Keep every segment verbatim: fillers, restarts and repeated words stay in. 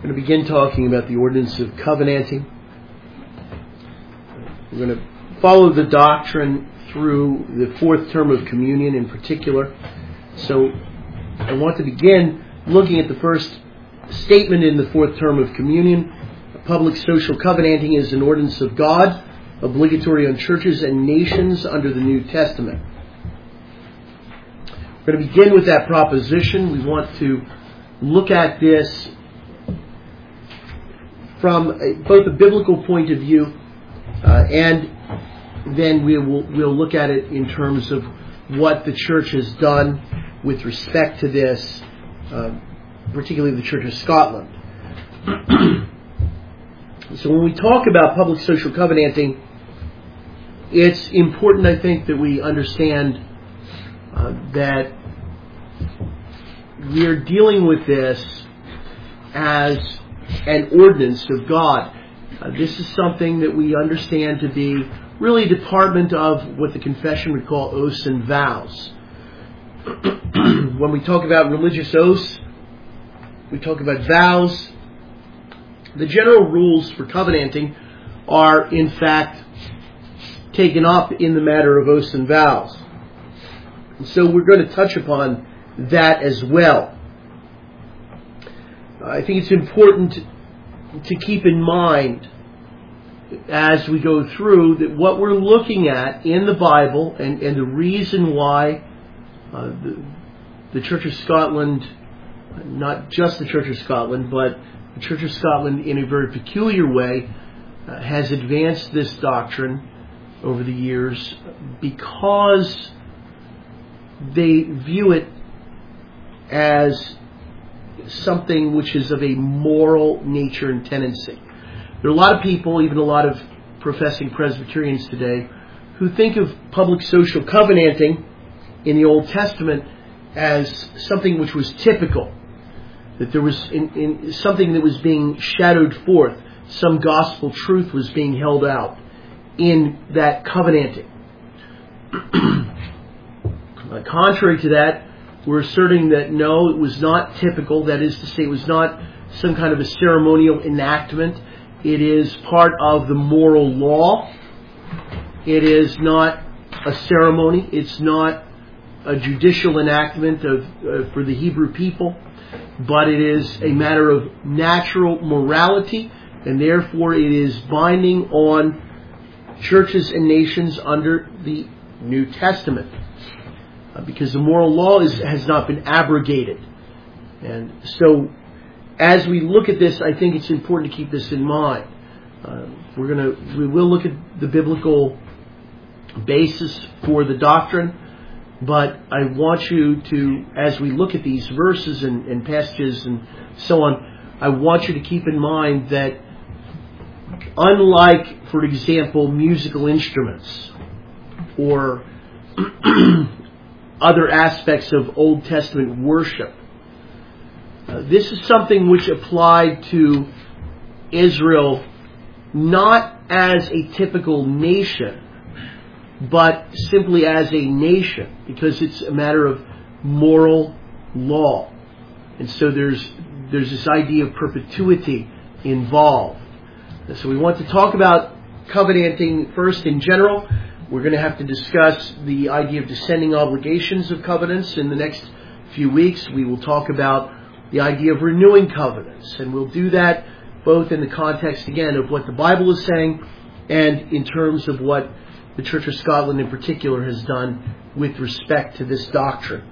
We're going to begin talking about the ordinance of covenanting. We're going to follow the doctrine through the fourth term of communion in particular. So I want to begin looking at the first statement in the fourth term of communion. Public social covenanting is an ordinance of God, obligatory on churches and nations under the New Testament. We're going to begin with that proposition. We want to look at this from a, both a biblical point of view uh, and then we will we'll look at it in terms of what the church has done with respect to this, uh, particularly the Church of Scotland. So when we talk about public social covenanting, it's important, I think, that we understand uh, that we are dealing with this as an ordinance of God. Uh, this is something that we understand to be really a department of what the confession would call oaths and vows. When we talk about religious oaths, we talk about vows. The general rules for covenanting are, in fact, taken up in the matter of oaths and vows. And so we're going to touch upon that as well. I think it's important to keep in mind as we go through that what we're looking at in the Bible and, and the reason why uh, the, the Church of Scotland, not just the Church of Scotland, but the Church of Scotland in a very peculiar way uh, has advanced this doctrine over the years because they view it as something which is of a moral nature and tendency. There are a lot of people, even a lot of professing Presbyterians today, who think of public social covenanting in the Old Testament as something which was typical, that there was in, in something that was being shadowed forth, some gospel truth was being held out in that covenanting. uh, contrary to that, we're asserting that no, it was not typical. That is to say, it was not some kind of a ceremonial enactment. It is part of the moral law. It is not a ceremony. It's not a judicial enactment of uh, for the Hebrew people, but it is a matter of natural morality, and therefore it is binding on churches and nations under the New Testament. Uh, because the moral law is, has not been abrogated. And so, as we look at this, I think it's important to keep this in mind. Uh, we're gonna, we will look at the biblical basis for the doctrine, but I want you to, as we look at these verses and, and passages and so on, I want you to keep in mind that unlike, for example, musical instruments or other aspects of Old Testament worship, Uh, this is something which applied to Israel not as a typical nation, but simply as a nation, because it's a matter of moral law. And so there's there's this idea of perpetuity involved. And so we want to talk about covenanting first in general. We're going to have to discuss the idea of descending obligations of covenants in the next few weeks. We will talk about the idea of renewing covenants, and we'll do that both in the context, again, of what the Bible is saying and in terms of what the Church of Scotland in particular has done with respect to this doctrine.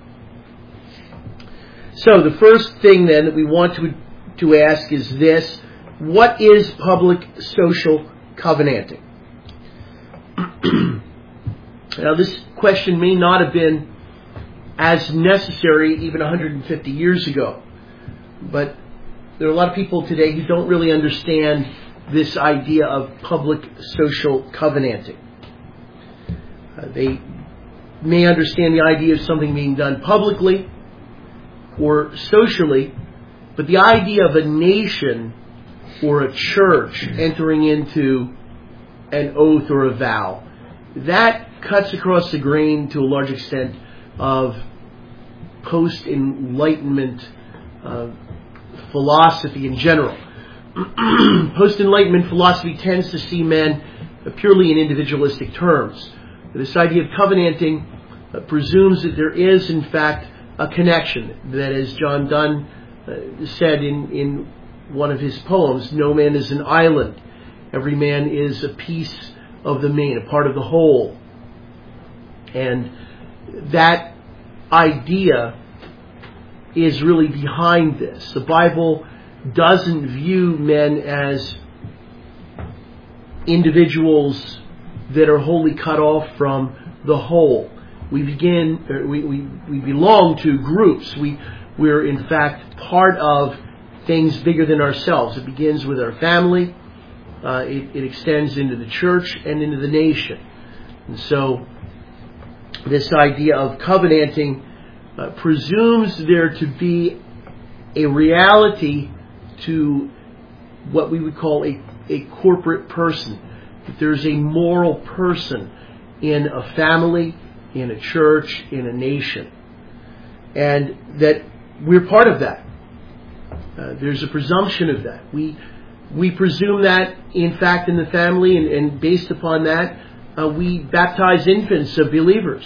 So the first thing then that we want to, to ask is this: what is public social covenanting? Now, this question may not have been as necessary even one hundred fifty years ago. But there are a lot of people today who don't really understand this idea of public social covenanting. Uh, they may understand the idea of something being done publicly or socially, but the idea of a nation or a church entering into an oath or a vow, that cuts across the grain to a large extent of post-Enlightenment uh, philosophy in general. Post-Enlightenment philosophy tends to see men purely in individualistic terms. This idea of covenanting uh, presumes that there is, in fact, a connection. That, as John Donne uh, said in, in one of his poems, no man is an island. Every man is a piece of the main, a part of the whole. And that idea is really behind this. The Bible doesn't view men as individuals that are wholly cut off from the whole. We begin, or we, we, we belong to groups. We, we're in fact part of things bigger than ourselves. It begins with our family. Uh, it, it extends into the church and into the nation. And so this idea of covenanting uh, presumes there to be a reality to what we would call a, a corporate person. That there's a moral person in a family, in a church, in a nation. And that we're part of that. Uh, there's a presumption of that. We we presume that, in fact, in the family, and, and based upon that, uh, we baptize infants of believers.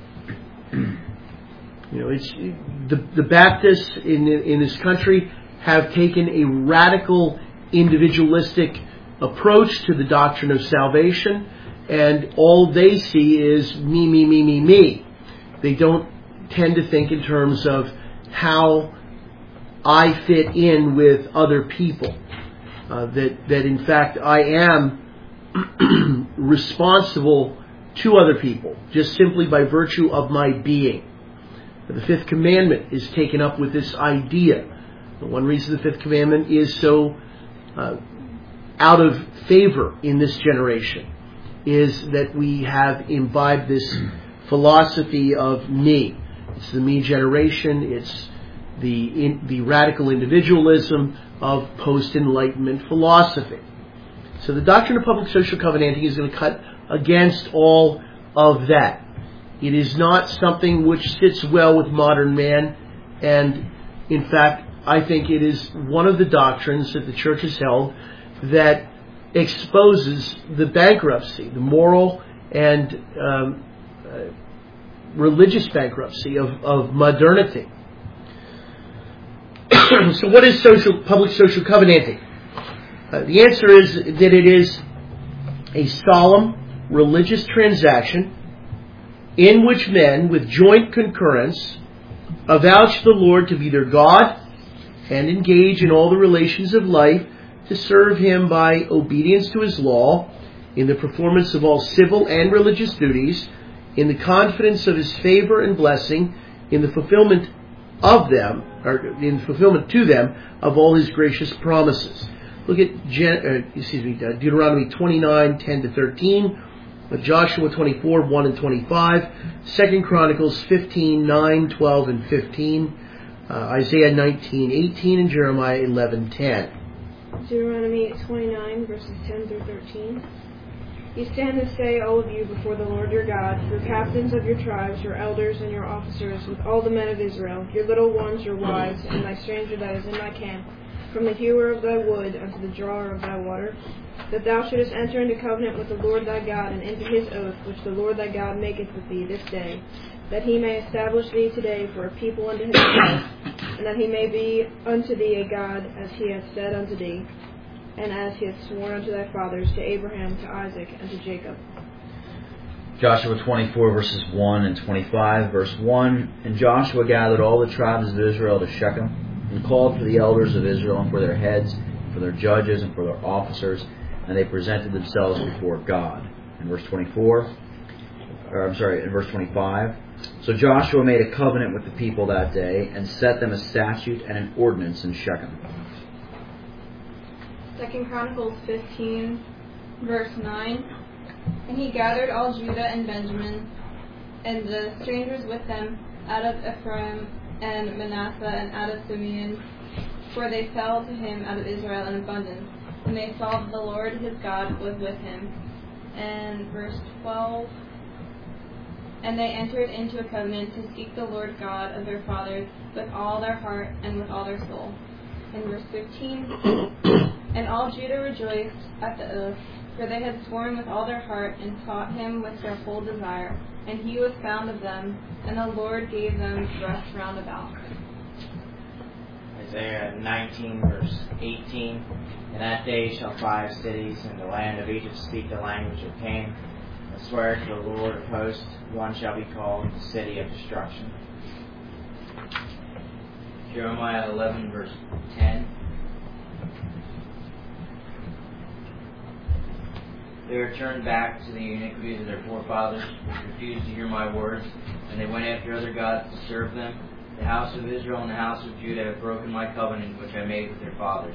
You know, it's the the Baptists in in this country have taken a radical individualistic approach to the doctrine of salvation, and all they see is me, me, me, me, me. They don't tend to think in terms of how I fit in with other people. Uh, that that in fact I am responsible to other people just simply by virtue of my being. The fifth commandment is taken up with this idea. The one reason the fifth commandment is so uh, out of favor in this generation is that we have imbibed this philosophy of me. It's the me generation. It's the in, the radical individualism of post-Enlightenment philosophy. So the doctrine of public social covenanting is going to cut against all of that. It is not something which sits well with modern man, and in fact, I think it is one of the doctrines that the church has held that exposes the bankruptcy, the moral and um, uh, religious bankruptcy of, of modernity. So what is social, public social covenanting? Uh, the answer is that it is a solemn religious transaction in which men, with joint concurrence, avouch the Lord to be their God and engage in all the relations of life to serve Him by obedience to His law, in the performance of all civil and religious duties, in the confidence of His favor and blessing, in the fulfillment of them, or in fulfillment to them, of all His gracious promises. Look at Gen, uh, excuse me, uh, Deuteronomy twenty-nine, ten to thirteen, uh, Joshua twenty-four, one and twenty-five, Second Chronicles fifteen, nine, twelve, and fifteen, uh, Isaiah nineteen, eighteen, and Jeremiah eleven, ten. Deuteronomy twenty-nine, verses ten through thirteen. You stand this day, all of you, before the Lord your God, your captains of your tribes, your elders and your officers, with all the men of Israel, your little ones, your wives, and thy stranger that is in thy camp, from the hewer of thy wood unto the drawer of thy water, that thou shouldest enter into covenant with the Lord thy God, and into his oath which the Lord thy God maketh with thee this day, that he may establish thee today for a people unto himself, and that he may be unto thee a God, as he hath said unto thee, and as he hath sworn unto thy fathers, to Abraham, to Isaac, and to Jacob. Joshua twenty-four, verses one and twenty-five. Verse one, And Joshua gathered all the tribes of Israel to Shechem, and called for the elders of Israel, and for their heads, and for their judges, and for their officers, and they presented themselves before God. In verse twenty-four, or I'm sorry, in verse twenty-five, So Joshua made a covenant with the people that day, and set them a statute and an ordinance in Shechem. Second Chronicles fifteen, verse nine. And he gathered all Judah and Benjamin, and the strangers with them, out of Ephraim and Manasseh, and out of Simeon, for they fell to him out of Israel in abundance, and they saw that the Lord his God was with him. And verse twelve, And they entered into a covenant to seek the Lord God of their fathers with all their heart and with all their soul. In verse fifteen, and all Judah rejoiced at the oath, for they had sworn with all their heart and sought him with their whole desire. And he was found of them, and the Lord gave them rest round about. Isaiah nineteen, verse eighteen. In that day shall five cities in the land of Egypt speak the language of Cain, and swear to the Lord of hosts, one shall be called the city of destruction. Jeremiah eleven, verse ten. They returned back to the iniquities of their forefathers, which refused to hear my words, and they went after other gods to serve them. The house of Israel and the house of Judah have broken my covenant which I made with their fathers.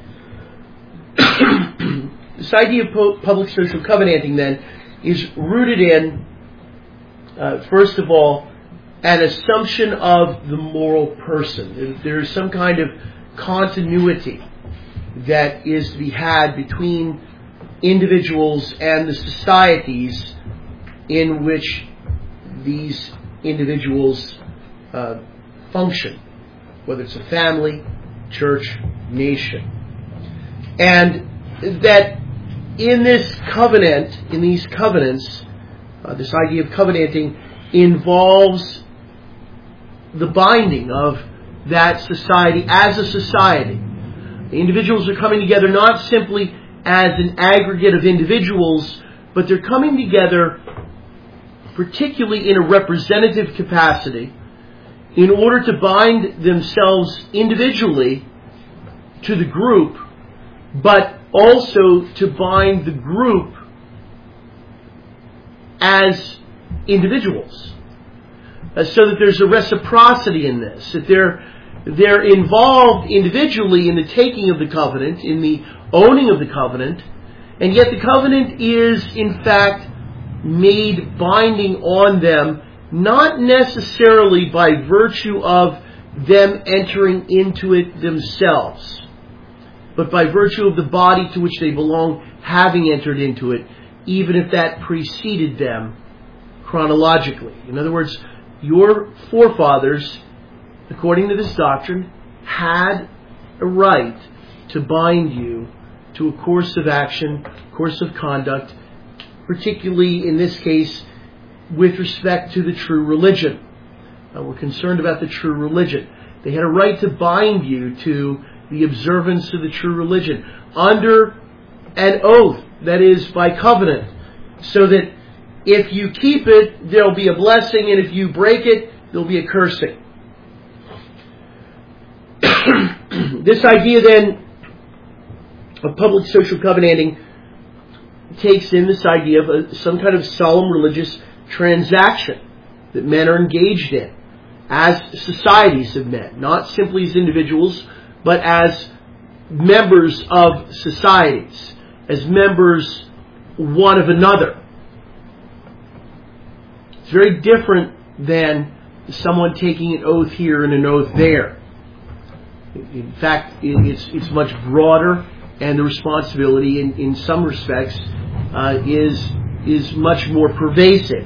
This idea of pu- public social covenanting, then, is rooted in, uh, first of all, an assumption of the moral person. There is some kind of continuity that is to be had between individuals and the societies in which these individuals uh, function, whether it's a family, church, nation. And that in this covenant, in these covenants, uh, this idea of covenanting involves the binding of that society as a society. The individuals are coming together not simply as an aggregate of individuals, but they're coming together particularly in a representative capacity in order to bind themselves individually to the group, but also to bind the group as individuals. Uh, so that there's a reciprocity in this, that they're, they're involved individually in the taking of the covenant, in the owning of the covenant, and yet the covenant is in fact made binding on them, not necessarily by virtue of them entering into it themselves, but by virtue of the body to which they belong having entered into it, even if that preceded them chronologically. In other words, your forefathers, according to this doctrine, had a right to bind you to a course of action, course of conduct, particularly in this case with respect to the true religion. Uh, we're concerned about the true religion. They had a right to bind you to the observance of the true religion under an oath, that is, by covenant, so that if you keep it, there'll be a blessing, and if you break it, there'll be a cursing. This idea then of public social covenanting takes in this idea of a, some kind of solemn religious transaction that men are engaged in as societies of men, not simply as individuals, but as members of societies, as members one of another. It's very different than someone taking an oath here and an oath there. In fact, it's it's much broader, and the responsibility, in, in some respects, uh, is is much more pervasive.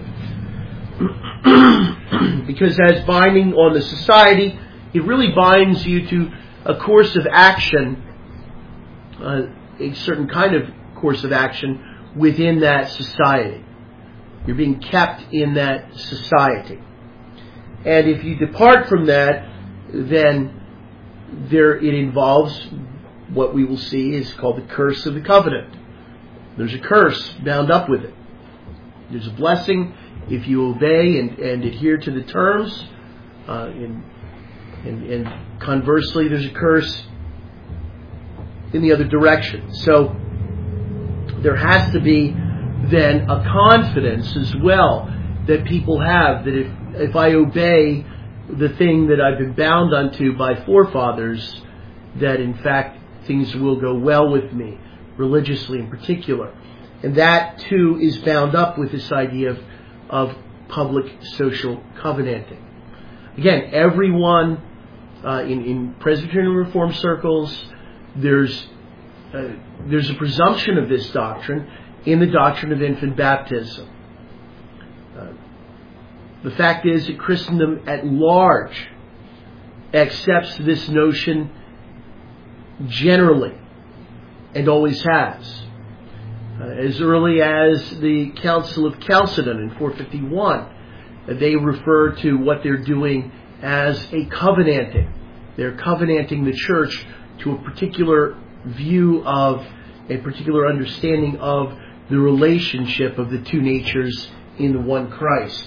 Because as binding on the society, it really binds you to a course of action, uh, a certain kind of course of action within that society. You're being kept in that society. And if you depart from that, then there it involves what we will see is called the curse of the covenant. There's a curse bound up with it. There's a blessing if you obey and, and adhere to the terms. Uh, and, and, and conversely, there's a curse in the other direction. So there has to be then a confidence as well that people have that if, if I obey the thing that I've been bound unto by forefathers, that in fact things will go well with me, religiously in particular. And that too is bound up with this idea of, of public social covenanting. Again, everyone uh, in, in Presbyterian Reformed circles, there's uh, there's a presumption of this doctrine in the doctrine of infant baptism. Uh, the fact is that Christendom at large accepts this notion generally, and always has. Uh, as early as the Council of Chalcedon in four fifty-one, uh, they refer to what they're doing as a covenanting. They're covenanting the church to a particular view of, a particular understanding of the relationship of the two natures in the one Christ.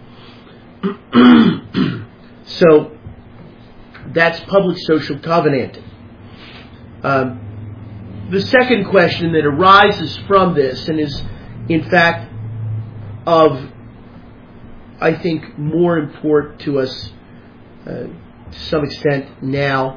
So, that's public social covenanting. Um, the second question that arises from this, and is in fact of, I think, more import to us uh, to some extent now,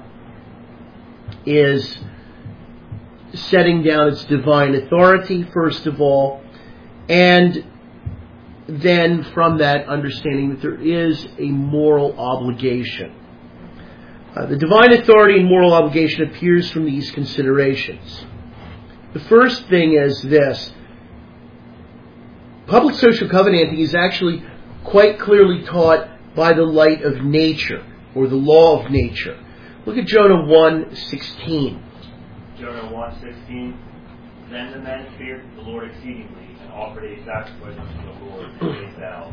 is setting down its divine authority, first of all, and then from that understanding that there is a moral obligation. Uh, the divine authority and moral obligation appears from these considerations. The first thing is this. Public social covenanting is actually quite clearly taught by the light of nature, or the law of nature. Look at Jonah one sixteen. Jonah one sixteen. Then the men feared the Lord exceedingly, and offered a sacrifice unto the Lord, and made vows.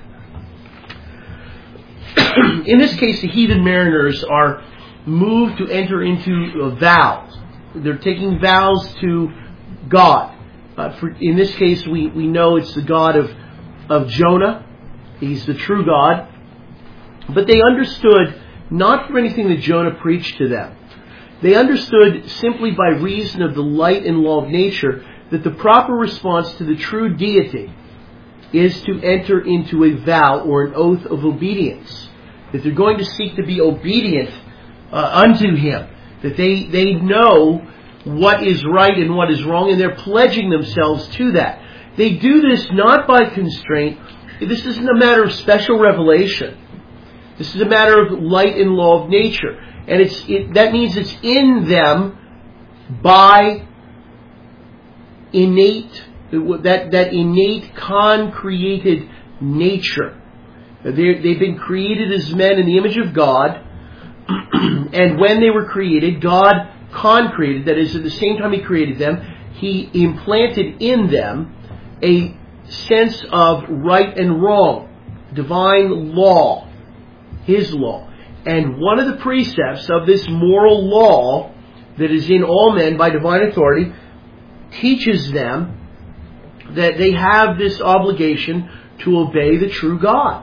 In this case, the heathen mariners are moved to enter into vows. They're taking vows to God. Uh, for, in this case, we, we know it's the God of, of Jonah. He's the true God. But they understood, not for anything that Jonah preached to them, they understood simply by reason of the light and law of nature that the proper response to the true deity is to enter into a vow or an oath of obedience. That they're going to seek to be obedient uh, unto Him. That they, they know what is right and what is wrong, and they're pledging themselves to that. They do this not by constraint. This isn't a matter of special revelation. This is a matter of light and law of nature. And it's it, that means it's in them by innate, that, that innate con-created nature. They're, they've been created as men in the image of God, and when they were created, God con-created, that is, at the same time He created them, He implanted in them a sense of right and wrong, divine law, His law. And one of the precepts of this moral law that is in all men by divine authority teaches them that they have this obligation to obey the true God.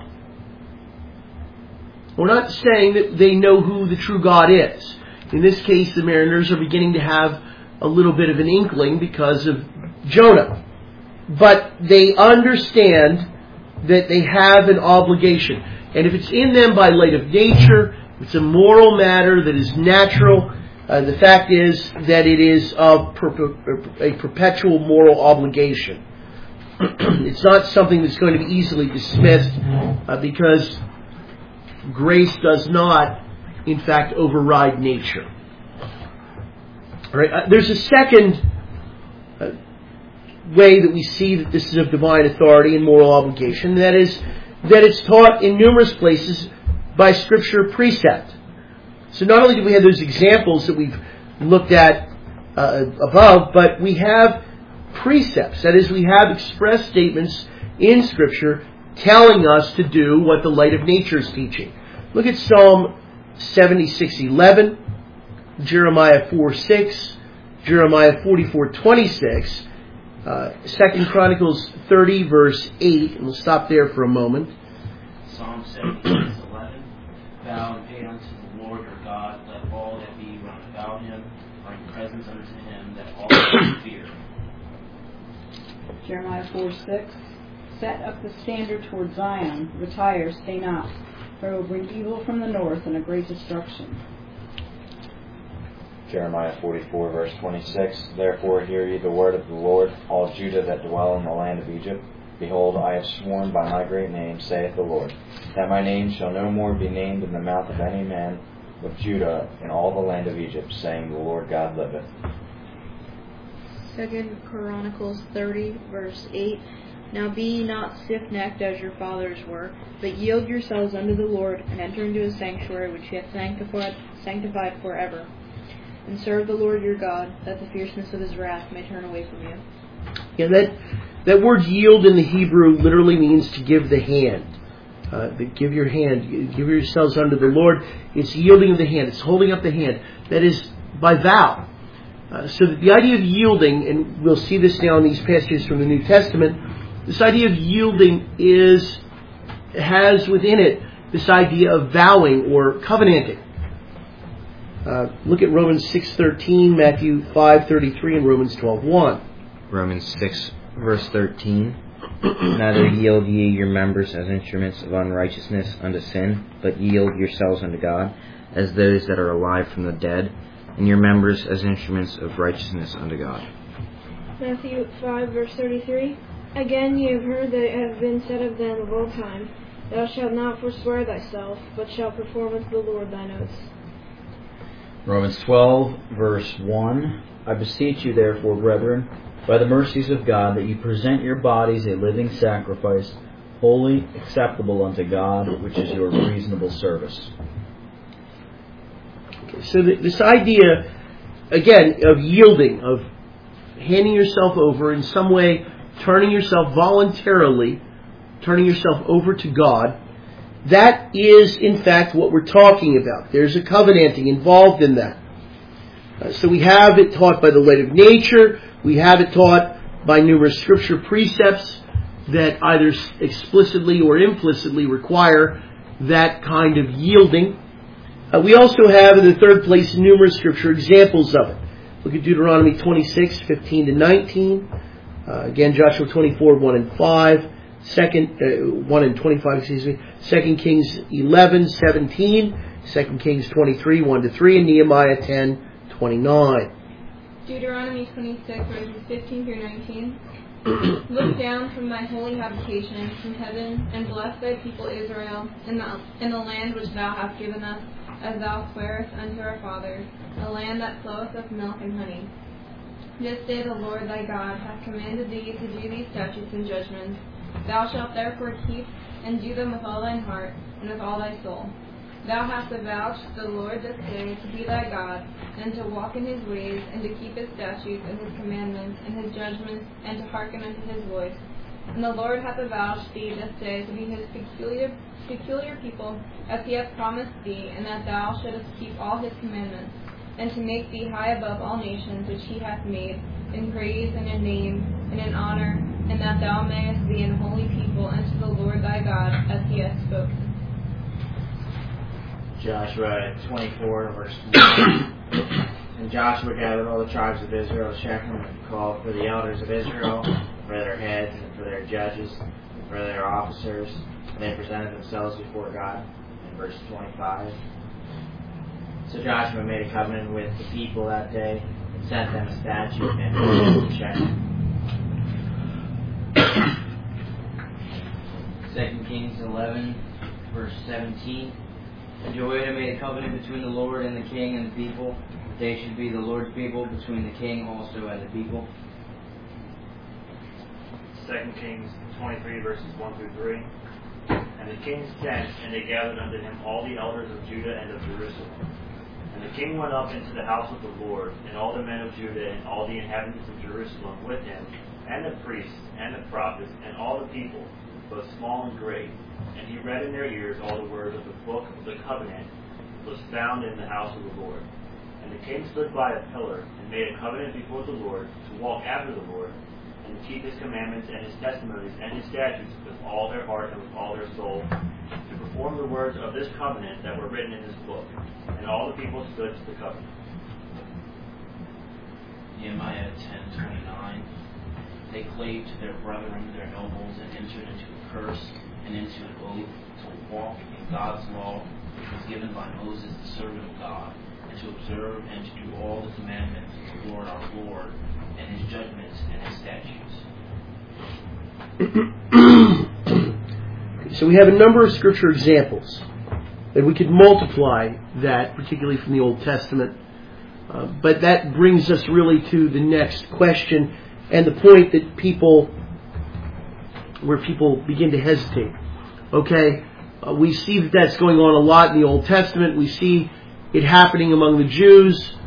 We're not saying that they know who the true God is. In this case, the mariners are beginning to have a little bit of an inkling because of Jonah. But they understand that they have an obligation. And if it's in them by light of nature, it's a moral matter that is natural. Uh, the fact is that it is of perpe- a perpetual moral obligation. It's not something that's going to be easily dismissed uh, because grace does not, in fact, override nature. All right. Uh, there's a second uh, way that we see that this is of divine authority and moral obligation, and that is that it's taught in numerous places by Scripture precept. So not only do we have those examples that we've looked at uh, above, but we have precepts. That is, we have express statements in Scripture telling us to do what the light of nature is teaching. Look at Psalm seventy-six eleven, Jeremiah four six, Jeremiah forty-four twenty-six, uh, Second Chronicles thirty verse eight, and we'll stop there for a moment. Psalm seventy-six eleven, vow and pay unto the Lord your God, let all that be round about Him bring presents unto Him, that all may fear. Jeremiah four six, set up the standard toward Zion, retire, stay not, for it will bring evil from the north and a great destruction. Jeremiah forty-four verse twenty-six, therefore hear ye the word of the Lord, all Judah that dwell in the land of Egypt. Behold, I have sworn by my great name, saith the Lord, that my name shall no more be named in the mouth of any man of Judah in all the land of Egypt, saying, the Lord God liveth. Second Chronicles thirty, verse eight. Now be ye not stiff-necked as your fathers were, but yield yourselves unto the Lord, and enter into His sanctuary, which He hath sanctified, sanctified forever. and serve the Lord your God, that the fierceness of his wrath may turn away from you. Yeah, that that word yield in the Hebrew literally means to give the hand. Uh, give your hand, give yourselves unto the Lord. It's yielding of the hand. It's holding up the hand. That is by vow. Uh, so that the idea of yielding, and we'll see this now in these passages from the New Testament, this idea of yielding is has within it this idea of vowing or covenanting. Uh, look at Romans six thirteen, Matthew five thirty-three, and Romans twelve one. Romans six, verse thirteen. Neither yield ye your members as instruments of unrighteousness unto sin, but yield yourselves unto God, as those that are alive from the dead, and your members as instruments of righteousness unto God. Matthew five, verse thirty-three. Again ye have heard that it hath been said of them of old time, Thou shalt not forswear thyself, but shalt perform unto the Lord thine oaths. Romans twelve, verse one. I beseech you therefore, brethren, by the mercies of God, that you present your bodies a living sacrifice, holy, acceptable unto God, which is your reasonable service. Okay, so th- this idea, again, of yielding, of handing yourself over, in some way turning yourself voluntarily, turning yourself over to God, that is, in fact, what we're talking about. There's a covenanting involved in that. Uh, so we have it taught by the light of nature. We have it taught by numerous scripture precepts that either explicitly or implicitly require that kind of yielding. Uh, we also have, in the third place, numerous scripture examples of it. Look at Deuteronomy twenty-six, fifteen to nineteen. Uh, again, Joshua twenty-four, one and five. Second, uh, one and twenty-five, excuse me. Second Kings eleven, seventeen. Second Kings twenty-three, one to three. And Nehemiah ten, twenty-nine. Deuteronomy twenty-six, verses fifteen through nineteen. Look down from thy holy habitation from heaven, and bless thy people Israel in the, in the land which thou hast given us, as thou swearest unto our fathers, a land that floweth with milk and honey. This day the Lord thy God hath commanded thee to do these statutes and judgments. Thou shalt therefore keep and do them with all thine heart and with all thy soul. Thou hast avouched the Lord this day to be thy God, and to walk in his ways, and to keep his statutes and his commandments and his judgments, and to hearken unto his voice. And the Lord hath avouched thee this day to be his peculiar peculiar people, as he hath promised thee, and that thou shouldest keep all his commandments, and to make thee high above all nations which he hath made, in praise and in name and in honor, and that thou mayest be an holy people unto the Lord thy God, as he hath spoken. Joshua twenty-four, verse one. And Joshua gathered all the tribes of Israel to Shechem, and called for the elders of Israel, for their heads, and for their judges, and for their officers. And they presented themselves before God. In verse twenty-five. So Joshua made a covenant with the people that day, and sent them a statute and ordinance to Shechem. Second Kings eleven, verse seventeen. And Jehoiada made a covenant between the Lord and the king and the people, that they should be the Lord's people, between the king also and the people. Second Kings twenty-three, verses one through three. And the king sent, and they gathered unto him all the elders of Judah and of Jerusalem. And the king went up into the house of the Lord, and all the men of Judah and all the inhabitants of Jerusalem with him, and the priests and the prophets and all the people, both small and great. And he read in their ears all the words of the book of the covenant that was found in the house of the Lord. And the king stood by a pillar, and made a covenant before the Lord, to walk after the Lord, and to keep his commandments and his testimonies and his statutes with all their heart and with all their soul, to perform the words of this covenant that were written in this book. And all the people stood to the covenant. Nehemiah ten twenty-nine. They clave to their brethren, their nobles, and entered into a curse and into an oath to walk in God's law, which was given by Moses, the servant of God, and to observe and to do all the commandments of the Lord our Lord, and his judgments and his statutes. So we have a number of scripture examples, and we could multiply that, particularly from the Old Testament. Uh, but that brings us really to the next question, and the point that people, where people begin to hesitate. Okay, uh, we see that that's going on a lot in the Old Testament. We see it happening among the Jews.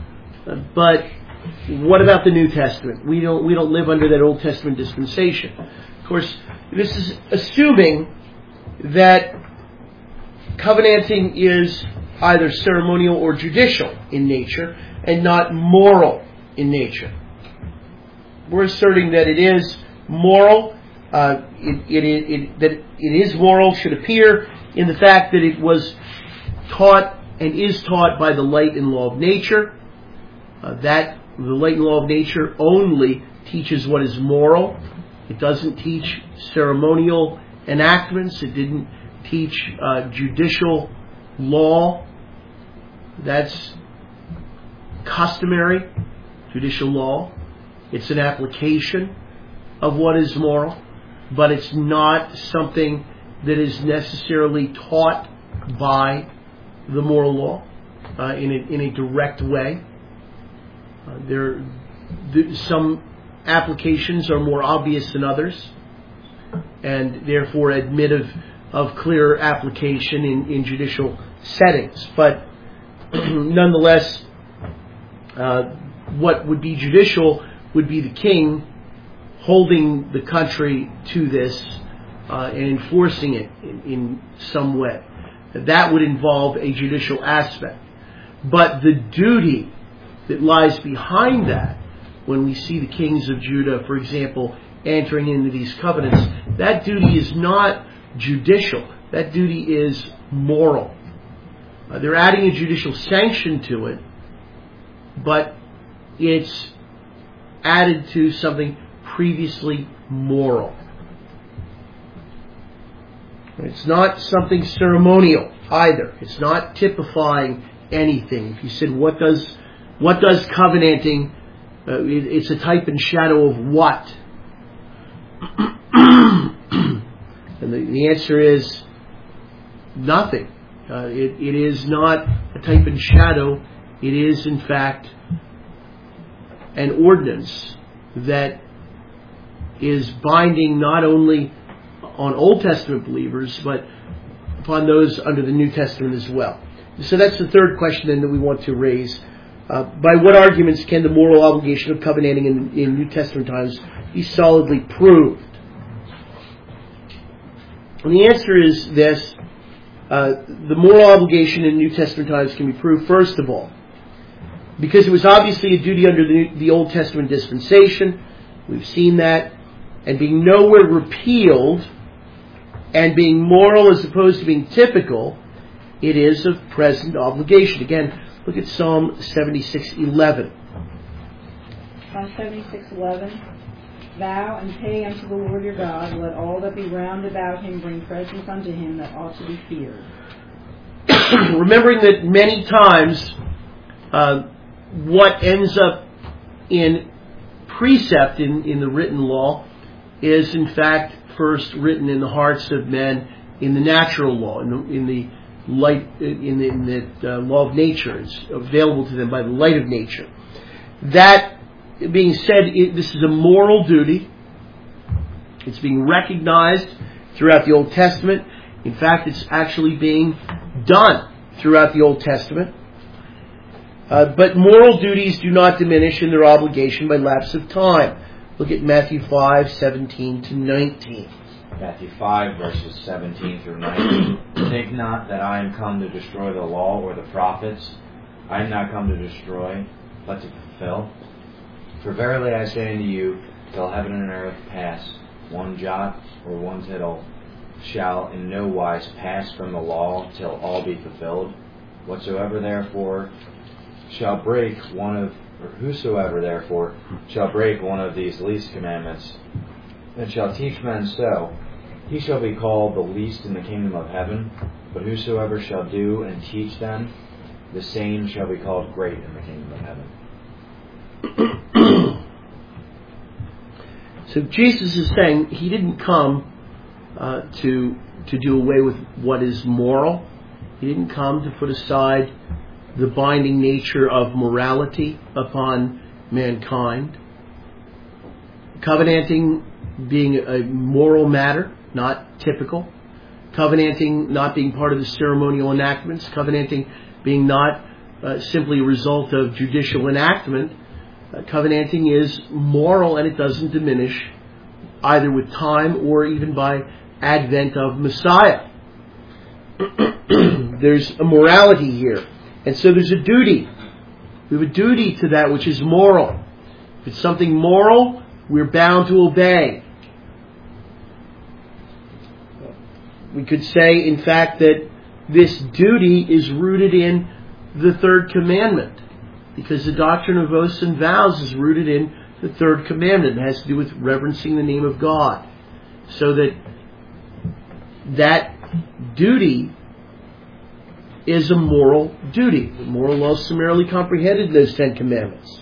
Uh, but what about the New Testament? We don't we don't live under that Old Testament dispensation. Of course, this is assuming that covenanting is either ceremonial or judicial in nature and not moral in nature. We're asserting that it is moral. Uh, it, it, it, that it is moral should appear in the fact that it was taught and is taught by the light and law of nature. Uh, that the light and law of nature only teaches what is moral. It doesn't teach ceremonial enactments. It didn't teach uh, judicial law. That's customary judicial law. It's an application of what is moral, but it's not something that is necessarily taught by the moral law uh, in, a, in a direct way. Uh, there, th- some applications are more obvious than others, and therefore admit of, of clear application in, in judicial settings. But nonetheless, uh, what would be judicial would be the king holding the country to this uh, and enforcing it in, in some way. That would involve a judicial aspect. But the duty that lies behind that, when we see the kings of Judah, for example, entering into these covenants, that duty is not judicial. That duty is moral. Uh, they're adding a judicial sanction to it, but it's added to something previously moral. It's not something ceremonial either. It's not typifying anything. If you said, what does what does covenanting, uh, it, it's a type and shadow of what? And the, the answer is nothing. Uh, it, it is not a type and shadow. It is, in fact, an ordinance that is binding not only on Old Testament believers, but upon those under the New Testament as well. So that's the third question then that we want to raise. Uh, by what arguments can the moral obligation of covenanting in, in New Testament times be solidly proved? And the answer is this. Uh, the moral obligation in New Testament times can be proved, first of all, because it was obviously a duty under the, the Old Testament dispensation. We've seen that. And being nowhere repealed, and being moral as opposed to being typical, it is of present obligation. Again, look at Psalm seventy-six eleven. Psalm seventy-six eleven. Vow and pay unto the Lord your God, let all that be round about him bring presents unto him that ought to be feared. Remembering that many times uh, what ends up in precept in, in the written law is in fact first written in the hearts of men in the natural law, in the, in the light, in the, in the uh, law of nature. It's available to them by the light of nature. That being said, it, this is a moral duty. It's being recognized throughout the Old Testament. In fact, it's actually being done throughout the Old Testament. Uh, but moral duties do not diminish in their obligation by lapse of time. Look at Matthew five, seventeen to nineteen. Matthew five, verses seventeen through nineteen. Think not that I am come to destroy the law or the prophets. I am not come to destroy, but to fulfill. For verily I say unto you, till heaven and earth pass, one jot or one tittle shall in no wise pass from the law till all be fulfilled. Whatsoever therefore shall break one of, or whosoever therefore shall break one of these least commandments, and shall teach men so, he shall be called the least in the kingdom of heaven. But whosoever shall do and teach them, the same shall be called great in the kingdom of heaven. So Jesus is saying he didn't come uh, to to do away with what is moral. He didn't come to put aside the binding nature of morality upon mankind. Covenanting being a moral matter, not typical. Covenanting not being part of the ceremonial enactments. Covenanting being not uh, simply a result of judicial enactment. Uh, covenanting is moral, and it doesn't diminish either with time or even by advent of Messiah. There's a morality here. And so there's a duty. We have a duty to that which is moral. If it's something moral, we're bound to obey. We could say, in fact, that this duty is rooted in the third commandment, because the doctrine of oaths and vows is rooted in the third commandment. It has to do with reverencing the name of God. So that that duty is a moral duty. The moral law is summarily comprehended in those Ten Commandments.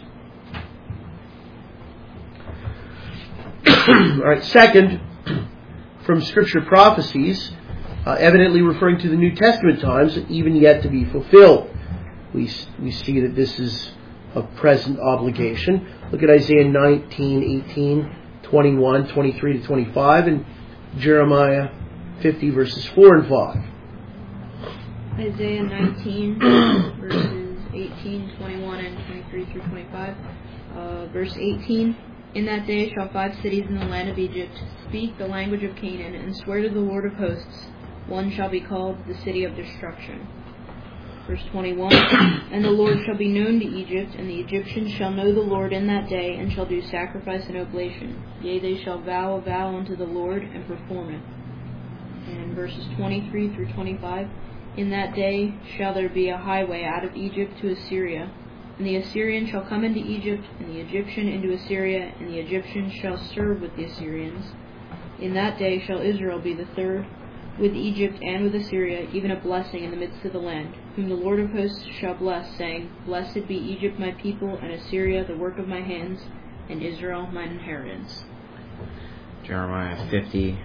All right, second, from Scripture prophecies, uh, evidently referring to the New Testament times, even yet to be fulfilled. We, we see that this is a present obligation. Look at Isaiah nineteen, eighteen, twenty-one, twenty-three to twenty-five, and Jeremiah fifty, verses four and five. Isaiah nineteen, verses eighteen, twenty-one, and twenty-three through twenty-five. Uh, verse eighteen, in that day shall five cities in the land of Egypt speak the language of Canaan, and swear to the Lord of hosts. One shall be called the city of destruction. Verse twenty-one, and the Lord shall be known to Egypt, and the Egyptians shall know the Lord in that day, and shall do sacrifice and oblation. Yea, they shall vow a vow unto the Lord, and perform it. And verses twenty-three through twenty-five, in that day shall there be a highway out of Egypt to Assyria, and the Assyrian shall come into Egypt, and the Egyptian into Assyria, and the Egyptians shall serve with the Assyrians. In that day shall Israel be the third, with Egypt and with Assyria, even a blessing in the midst of the land, whom the Lord of hosts shall bless, saying, Blessed be Egypt my people, and Assyria the work of my hands, and Israel mine inheritance. Jeremiah fifty,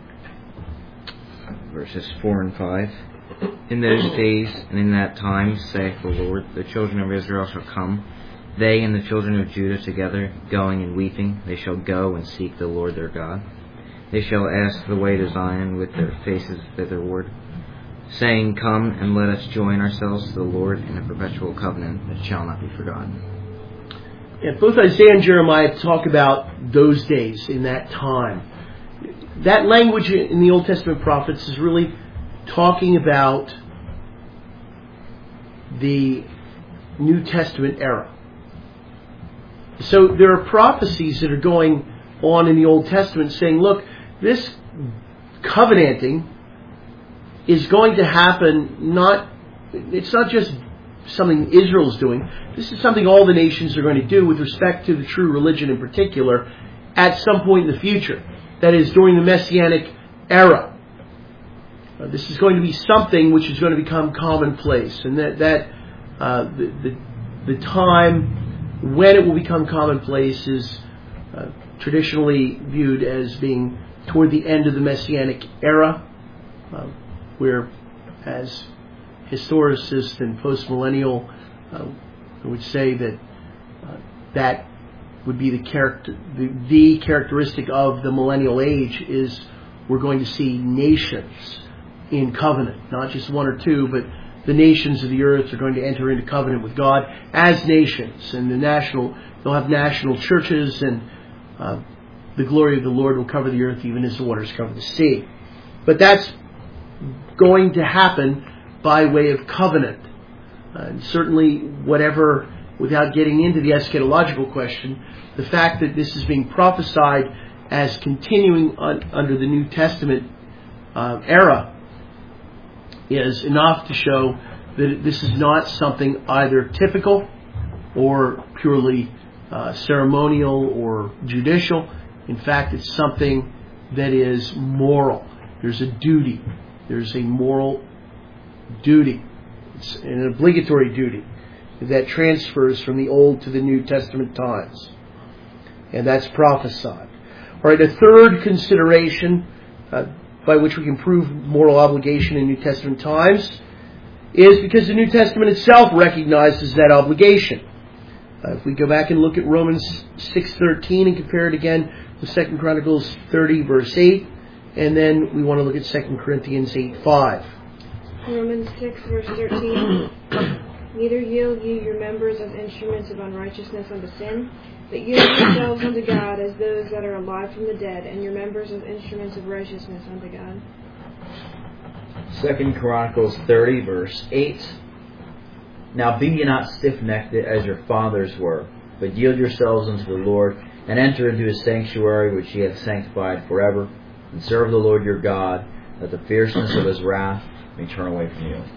verses four and five. In those days and in that time, saith the Lord, the children of Israel shall come, they and the children of Judah together, going and weeping. They shall go and seek the Lord their God. They shall ask the way to Zion with their faces thitherward, saying, Come and let us join ourselves to the Lord in a perpetual covenant that shall not be forgotten. Yeah, both Isaiah and Jeremiah talk about those days, in that time. That language in the Old Testament prophets is really talking about the New Testament era. So there are prophecies that are going on in the Old Testament saying, look, this covenanting is going to happen, not, it's not just something Israel's doing. This is something all the nations are going to do with respect to the true religion in particular at some point in the future. That is, during the Messianic era. Uh, this is going to be something which is going to become commonplace. And that, that uh, the, the, the time when it will become commonplace is uh, traditionally viewed as being toward the end of the Messianic era, uh, where, as historicists and postmillennial uh, would say, that uh, that would be the character, the, the characteristic of the millennial age is we're going to see nations in covenant, not just one or two, but the nations of the earth are going to enter into covenant with God as nations, and the national, they'll have national churches, and uh, the glory of the Lord will cover the earth even as the waters cover the sea. But that's going to happen by way of covenant. Uh, and certainly whatever, without getting into the eschatological question, the fact that this is being prophesied as continuing un, under the New Testament uh, era is enough to show that this is not something either typical or purely uh, ceremonial or judicial. In fact, it's something that is moral. There's a duty. There's a moral duty. It's an obligatory duty that transfers from the Old to the New Testament times. And that's prophesied. All right, a third consideration uh, by which we can prove moral obligation in New Testament times is because the New Testament itself recognizes that obligation. Uh, if we go back and look at Romans six thirteen and compare it again with Second Chronicles thirty, verse eight, and then we want to look at Second Corinthians eight five. Romans six, verse thirteen. Neither yield ye your members as instruments of unrighteousness unto sin, but yield yourselves unto God as those that are alive from the dead, and your members as instruments of righteousness unto God. Second Chronicles thirty, verse eight. Now be ye not stiff-necked as your fathers were, but yield yourselves unto the Lord, and enter into his sanctuary which he hath sanctified forever, and serve the Lord your God, that the fierceness of his wrath may turn away from you.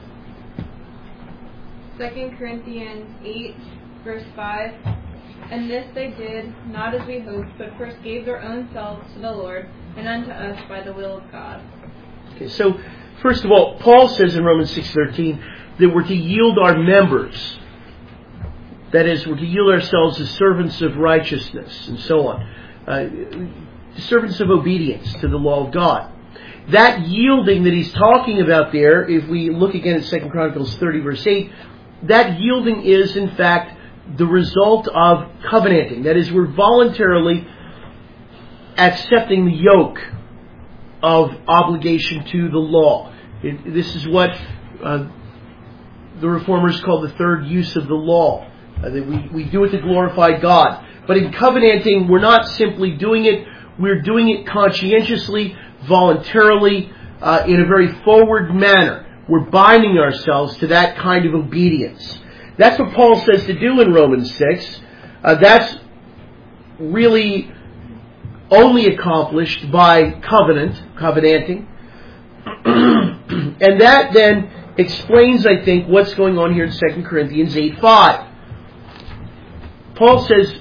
Second Corinthians eight, verse five. And this they did, not as we hoped, but first gave their own selves to the Lord, and unto us by the will of God. Okay, so, first of all, Paul says in Romans six thirteen that we're to yield our members. That is, we're to yield ourselves as servants of righteousness, and so on. Uh, servants of obedience to the law of God. That yielding that he's talking about there, if we look again at Second Chronicles thirty, verse eight, that yielding is, in fact, the result of covenanting. That is, we're voluntarily accepting the yoke of obligation to the law. It, this is what uh, the Reformers call the third use of the law. Uh, that we, we do it to glorify God. But in covenanting, we're not simply doing it, we're doing it conscientiously, voluntarily, uh, in a very forward manner. We're binding ourselves to that kind of obedience. That's what Paul says to do in Romans six. Uh, that's really only accomplished by covenant, covenanting. And that then explains, I think, what's going on here in Second Corinthians eight five. Paul says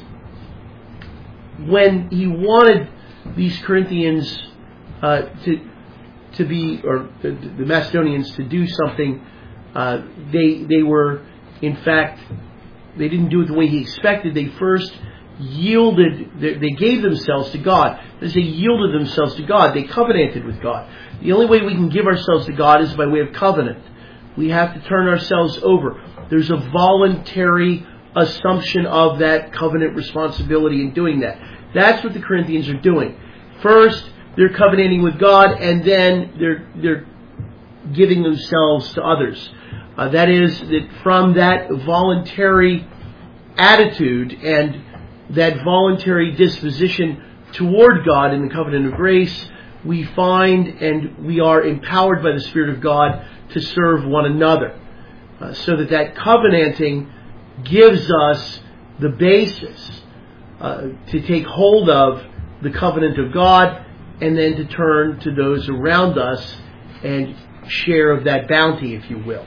when he wanted these Corinthians uh, to to be, or the, the Macedonians to do something, uh, they they were, in fact, they didn't do it the way he expected. They first yielded, they, they gave themselves to God. As they yielded themselves to God, they covenanted with God. The only way we can give ourselves to God is by way of covenant. We have to turn ourselves over. There's a voluntary assumption of that covenant responsibility in doing that. That's what the Corinthians are doing. First, they're covenanting with God, and then they're they're giving themselves to others. Uh, that is, that from that voluntary attitude and that voluntary disposition toward God in the covenant of grace, we find and we are empowered by the Spirit of God to serve one another. Uh, so that that covenanting gives us the basis uh, to take hold of the covenant of God, and then to turn to those around us and share of that bounty, if you will.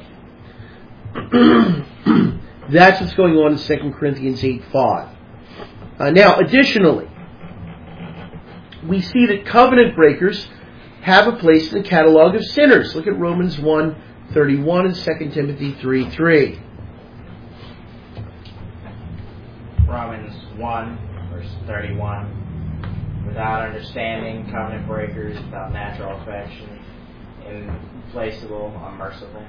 That's what's going on in Second Corinthians eight five. Uh, now, additionally, we see that covenant breakers have a place in the catalog of sinners. Look at Romans one thirty-one and Second Timothy three three. Romans one, verse thirty-one. Without understanding, covenant breakers, without natural affection, implacable, unmerciful.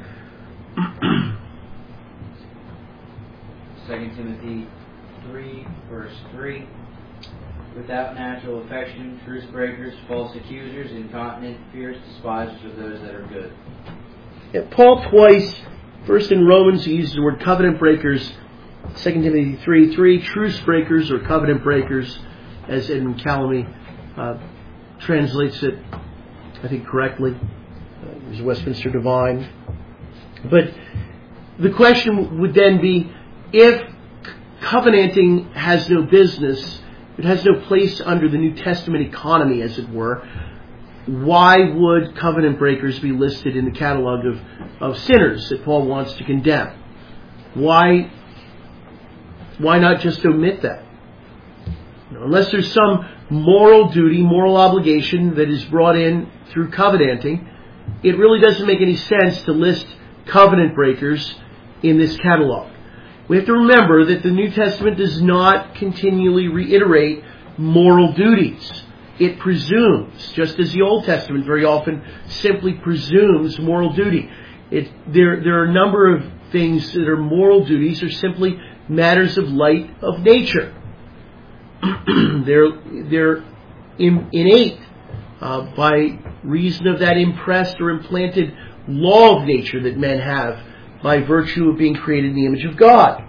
Second Timothy three, verse three. Without natural affection, truce breakers, false accusers, incontinent, fierce, despisers of those that are good. Yeah, Paul twice, first in Romans, he uses the word covenant breakers. Second Timothy three three, truce breakers or covenant breakers, as Edmund Calamy uh, translates it, I think, correctly. Uh, there's a Westminster Divine. But the question would then be, if covenanting has no business, it has no place under the New Testament economy, as it were, why would covenant breakers be listed in the catalog of, of sinners that Paul wants to condemn? Why, why not just omit that? You know, unless there's some moral duty, moral obligation that is brought in through covenanting, it really doesn't make any sense to list covenant breakers in this catalog. We have to remember that the New Testament does not continually reiterate moral duties. It presumes, just as the Old Testament very often simply presumes moral duty. It, there, there are a number of things that are moral duties, are simply matters of light of nature. they're they're in, innate uh, by reason of that impressed or implanted law of nature that men have by virtue of being created in the image of God.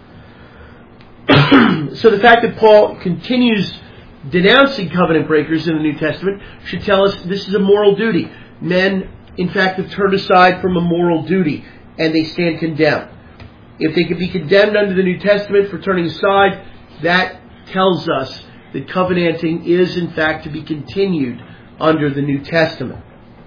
So the fact that Paul continues denouncing covenant breakers in the New Testament should tell us this is a moral duty. Men, in fact, have turned aside from a moral duty, and they stand condemned. If they could be condemned under the New Testament for turning aside, that tells us that covenanting is, in fact, to be continued under the New Testament.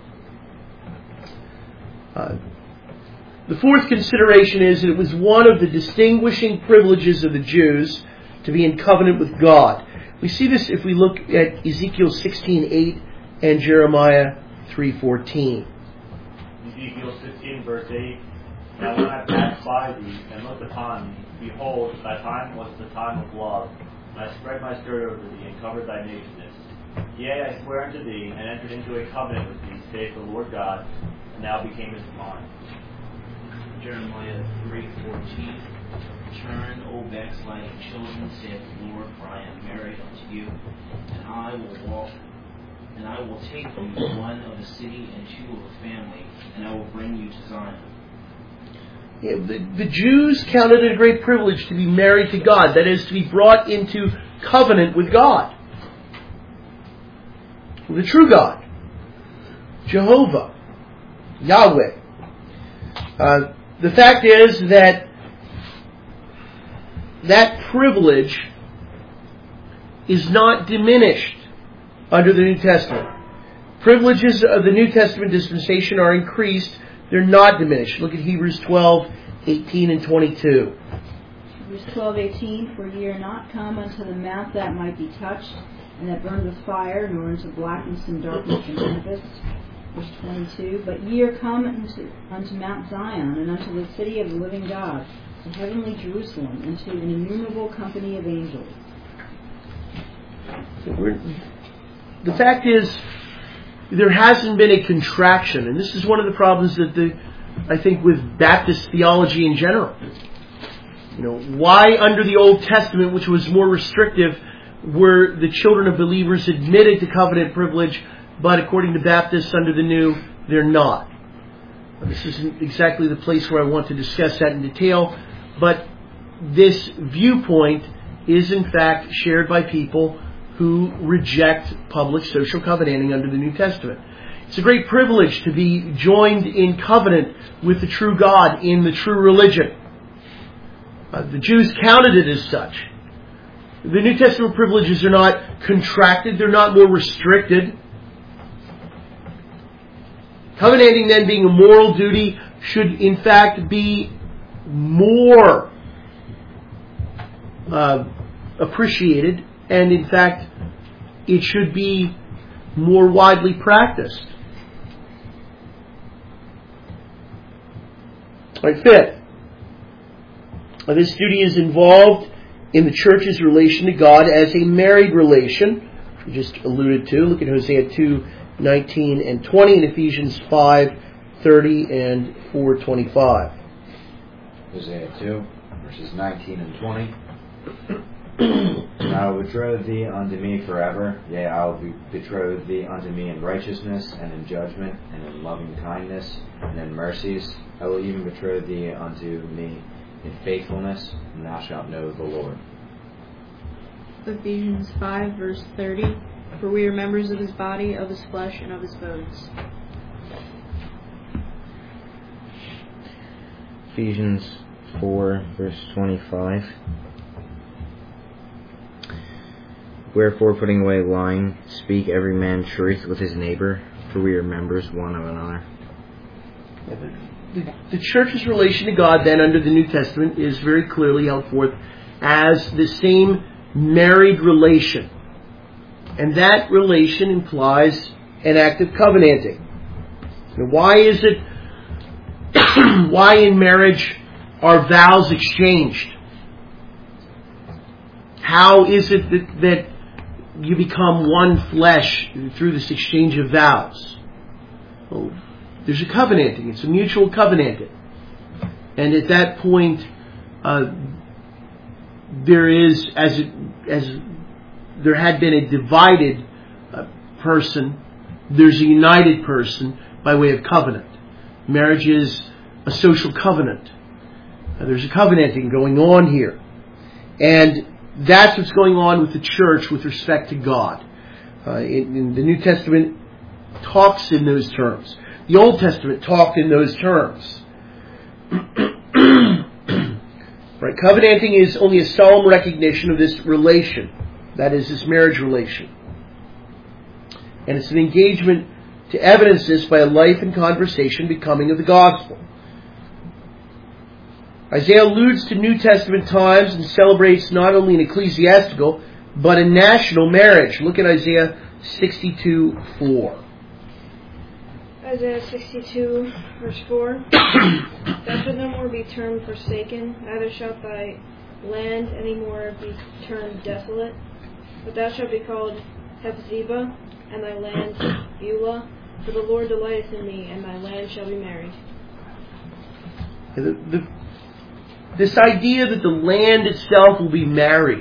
Uh, the fourth consideration is that it was one of the distinguishing privileges of the Jews to be in covenant with God. We see this if we look at Ezekiel sixteen eight and Jeremiah three fourteen. Ezekiel sixteen verse eight. Now when I passed by thee and looked upon thee, behold, thy time was the time of love, and I spread my skirt over thee and covered thy nakedness. Yea, I swear unto thee, and entered into a covenant with thee, saith the Lord God, and thou becamest mine. Jeremiah three fourteen. Turn, O backsliding children, saith the Lord, for I am married unto you, and I will walk, and I will take from you one of the city and two of the family, and I will bring you to Zion. Yeah, the, the Jews counted it a great privilege to be married to God, that is, to be brought into covenant with God, the true God, Jehovah, Yahweh. Uh, the fact is that that privilege is not diminished under the New Testament. Privileges of the New Testament dispensation are increased. They're not diminished. Look at Hebrews twelve eighteen and twenty-two. Hebrews twelve eighteen. For ye are not come unto the mount that might be touched, and that burned with fire, nor into blackness and darkness and tempest. Verse twenty-two. But ye are come unto, unto Mount Zion, and unto the city of the living God, the heavenly Jerusalem, and to an innumerable company of angels. The fact is, there hasn't been a contraction, and this is one of the problems that the, I think, with Baptist theology in general. You know, why under the Old Testament, which was more restrictive, were the children of believers admitted to covenant privilege, but according to Baptists under the New, they're not. This isn't exactly the place where I want to discuss that in detail, but this viewpoint is in fact shared by people who reject public social covenanting under the New Testament. It's a great privilege to be joined in covenant with the true God in the true religion. Uh, the Jews counted it as such. The New Testament privileges are not contracted, they're not more restricted. Covenanting then being a moral duty should in fact be more uh, appreciated, and in fact it should be more widely practiced. All right, fifth, uh, this duty is involved in the church's relation to God as a married relation, which we just alluded to. Look at Hosea two nineteen and twenty, and Ephesians five thirty and four twenty-five. Hosea two, verses nineteen and twenty. And I will betroth thee unto me forever. Yea, I will be betroth thee unto me in righteousness, and in judgment, and in loving kindness, and in mercies. I will even betroth thee unto me in faithfulness, and thou shalt know the Lord. Ephesians five, verse thirty. For we are members of his body, of his flesh, and of his bones. Ephesians four, verse twenty-five. Wherefore, putting away lying, speak every man truth with his neighbor, for we are members one of another. The, the church's relation to God then under the New Testament is very clearly held forth as the same married relation. And that relation implies an act of covenanting. Now, why is it, why in marriage are vows exchanged? How is it that, that you become one flesh through this exchange of vows? Well, there's a covenanting. It's a mutual covenanting. And at that point, uh, there is, as it, as there had been a divided uh, person, there's a united person by way of covenant. Marriage is a social covenant. Uh, there's a covenanting going on here. And that's what's going on with the church with respect to God. Uh, in, in the New Testament talks in those terms. The Old Testament talked in those terms. Right? Covenanting is only a solemn recognition of this relation. That is, this marriage relation. And it's an engagement to evidence this by a life and conversation becoming of the gospel. Isaiah alludes to New Testament times and celebrates not only an ecclesiastical, but a national marriage. Look at Isaiah sixty-two four. Isaiah sixty-two, verse four. Thou shalt no more be termed forsaken, neither shalt thy land any more be termed desolate, but thou shalt be called Hephzibah, and thy land Beulah, for the Lord delighteth in thee, and thy land shall be married. The, the, this idea that the land itself will be married,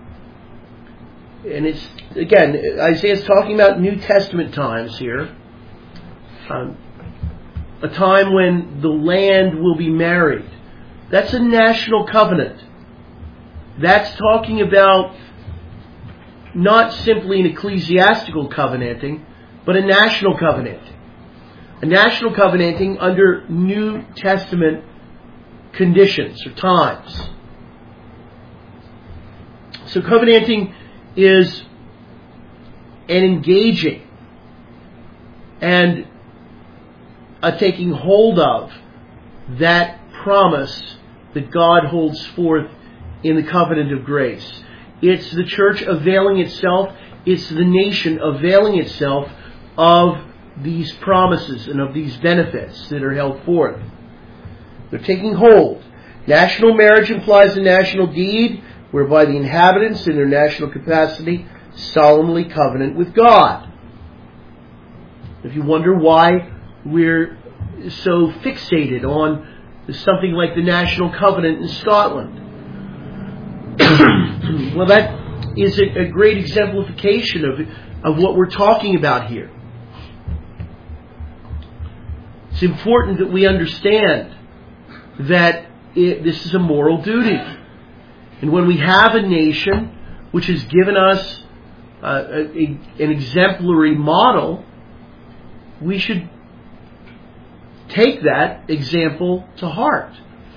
and it's, again, Isaiah's talking about New Testament times here, um, a time when the land will be married. That's a national covenant. That's talking about not simply an ecclesiastical covenanting, but a national covenanting. A national covenanting under New Testament conditions or times. So covenanting is an engaging and a taking hold of that promise that God holds forth in the covenant of grace. It's the church availing itself, it's the nation availing itself of these promises and of these benefits that are held forth. They're taking hold. National marriage implies a national deed whereby the inhabitants in their national capacity solemnly covenant with God. If you wonder why we're so fixated on something like the National Covenant in Scotland, well, that is a, a great exemplification of, of what we're talking about here. It's important that we understand that it, this is a moral duty. And when we have a nation which has given us uh, a, a, an exemplary model, we should take that example to heart.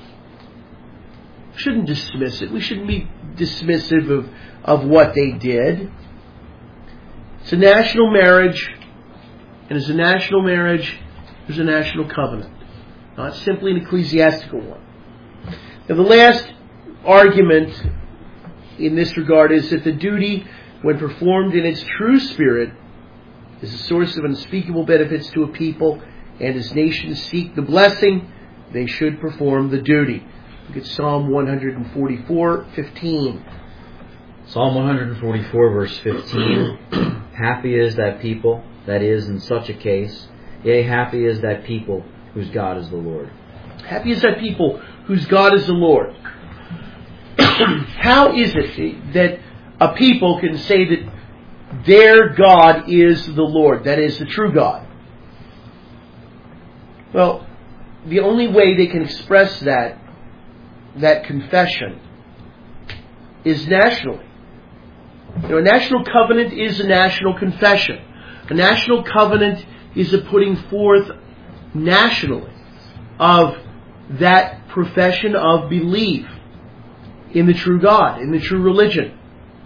We shouldn't dismiss it. We shouldn't be dismissive of, of what they did. It's a national marriage, and as a national marriage, there's a national covenant, not simply an ecclesiastical one. Now, the last argument in this regard is that the duty, when performed in its true spirit, is a source of unspeakable benefits to a people, and as nations seek the blessing, they should perform the duty. Look at Psalm one forty-four fifteen. Psalm one forty-four, verse fifteen. Happy is that people that is in such a case, yea, happy is that people whose God is the Lord. Happy is that people whose God is the Lord. How is it that a people can say that their God is the Lord, that is, the true God? Well, the only way they can express that, that confession, is nationally. You know, a national covenant is a national confession. A national covenant is a putting forth nationally of that profession of belief in the true God, in the true religion.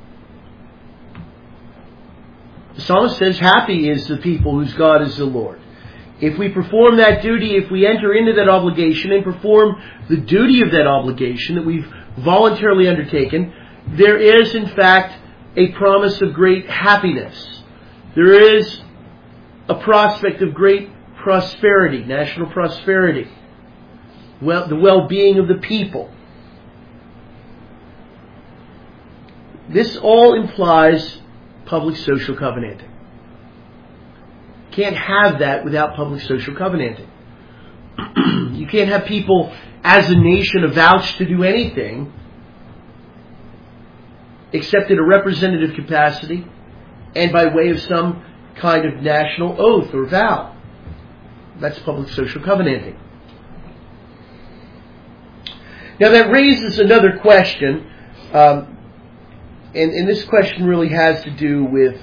The psalmist says, happy is the people whose God is the Lord. If we perform that duty, if we enter into that obligation and perform the duty of that obligation that we've voluntarily undertaken, there is in fact a promise of great happiness. There is a prospect of great prosperity, national prosperity, well, the well-being of the people. This all implies public social covenanting. Can't have that without public social covenanting. You can't have people as a nation avouch to do anything except in a representative capacity and by way of some kind of national oath or vow. That's public social covenanting. Now that raises another question, um, and, and this question really has to do with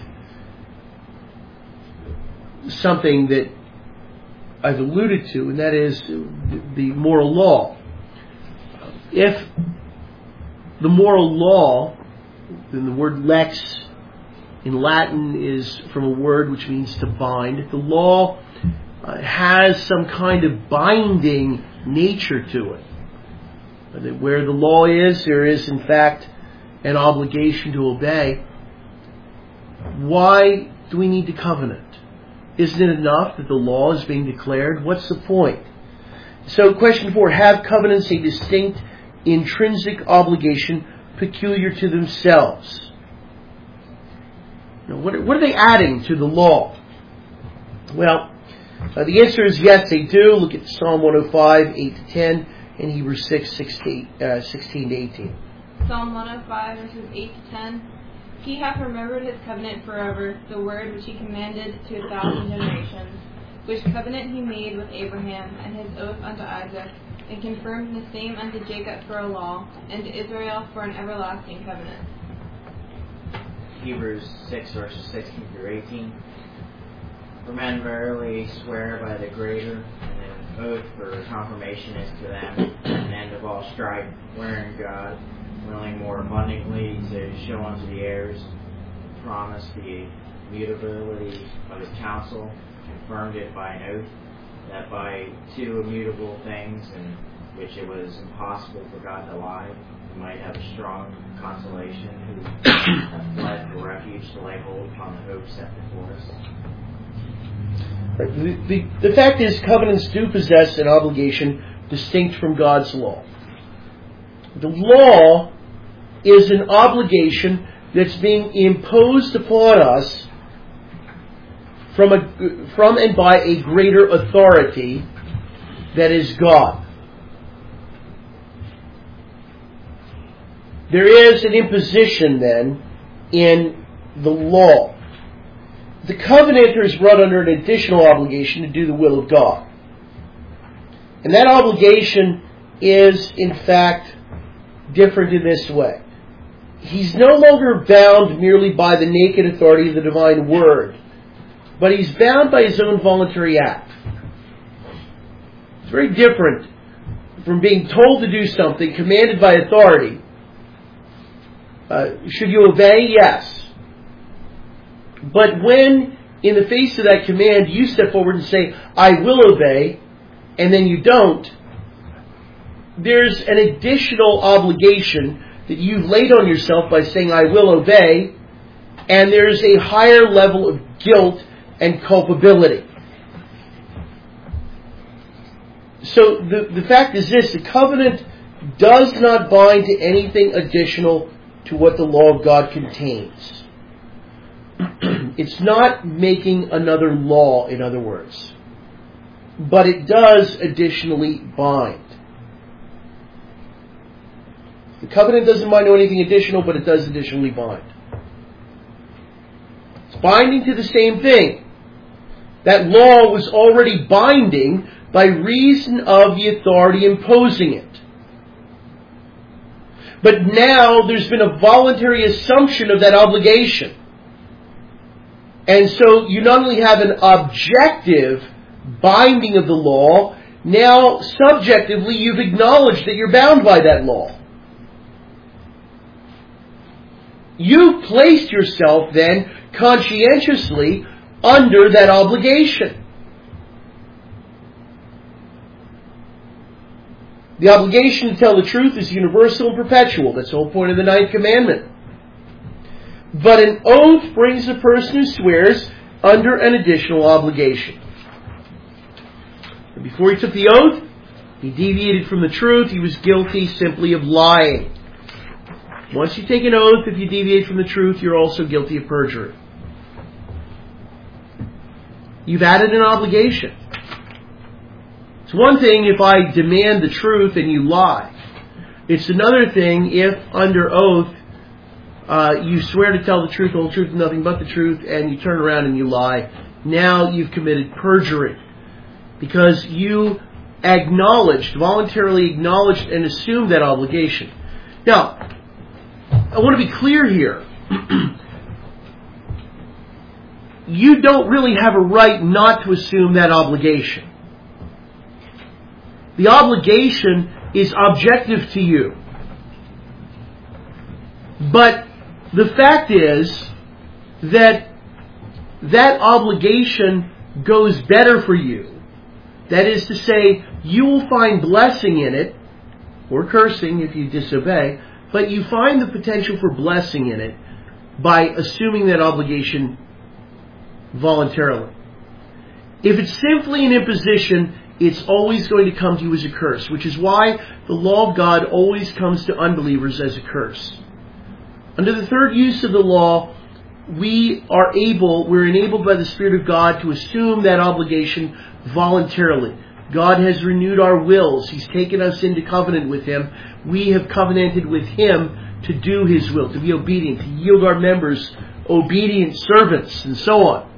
something that I've alluded to, and that is the moral law. If the moral law, then the word lex in Latin is from a word which means to bind. If the law uh, has some kind of binding nature to it, that where the law is, there is in fact an obligation to obey, why do we need the covenant? Isn't it enough that the law is being declared? What's the point? So question four, have covenants a distinct intrinsic obligation peculiar to themselves? Now, what, are, what are they adding to the law? Well, uh, the answer is yes, they do. Look at Psalm one oh five, eight to ten, and Hebrews six, sixteen, uh, sixteen to eighteen. Psalm one oh five, verses eight to ten. He hath remembered his covenant forever, the word which he commanded to a thousand generations, which covenant he made with Abraham, and his oath unto Isaac, and confirmed the same unto Jacob for a law, and to Israel for an everlasting covenant. Hebrews six, verses sixteen through eighteen. For men verily swear by the greater, and an oath for confirmation is to them an end of all strife, wherein God, willing more abundantly to show unto the heirs the promise the immutability of his counsel, confirmed it by an oath, that by two immutable things in which it was impossible for God to lie, we might have a strong consolation who have fled for refuge to lay hold upon the hope set before us. Right. The, the, the fact is, covenants do possess an obligation distinct from God's law. The law is an obligation that's being imposed upon us from a, from and by a greater authority that is God. There is an imposition then in the law. The covenanter is brought under an additional obligation to do the will of God. And that obligation is, in fact, different in this way. He's no longer bound merely by the naked authority of the divine word, but he's bound by his own voluntary act. It's very different from being told to do something, commanded by authority. Uh, should you obey? Yes. But when, in the face of that command, you step forward and say, I will obey, and then you don't, there's an additional obligation that you've laid on yourself by saying, I will obey, and there's a higher level of guilt and culpability. So the, the fact is this, the covenant does not bind to anything additional to what the law of God contains. It's not making another law, in other words. But it does additionally bind. The covenant doesn't bind to anything additional, but it does additionally bind. It's binding to the same thing. That law was already binding by reason of the authority imposing it. But now there's been a voluntary assumption of that obligation. And so you not only have an objective binding of the law, now subjectively you've acknowledged that you're bound by that law. You've placed yourself then conscientiously under that obligation. The obligation to tell the truth is universal and perpetual. That's the whole point of the ninth commandment. But an oath brings a person who swears under an additional obligation. And before he took the oath, he deviated from the truth. He was guilty simply of lying. Once you take an oath, if you deviate from the truth, you're also guilty of perjury. You've added an obligation. It's one thing if I demand the truth and you lie. It's another thing if, under oath, uh, you swear to tell the truth, the whole truth, and nothing but the truth, and you turn around and you lie. Now you've committed perjury. Because you acknowledged, voluntarily acknowledged and assumed that obligation. Now, I want to be clear here. You don't really have a right not to assume that obligation. The obligation is objective to you. But the fact is that that obligation goes better for you. That is to say, you will find blessing in it, or cursing if you disobey, but you find the potential for blessing in it by assuming that obligation voluntarily. If it's simply an imposition, it's always going to come to you as a curse, which is why the law of God always comes to unbelievers as a curse. Under the third use of the law, we are able, we're enabled by the Spirit of God to assume that obligation voluntarily. God has renewed our wills. He's taken us into covenant with Him. We have covenanted with Him to do His will, to be obedient, to yield our members obedient servants, and so on.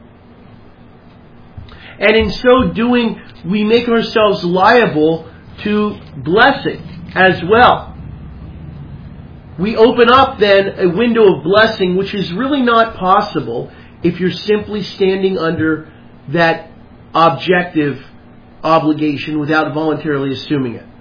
And in so doing, we make ourselves liable to blessing as well. We open up then a window of blessing which is really not possible if you're simply standing under that objective obligation without voluntarily assuming it.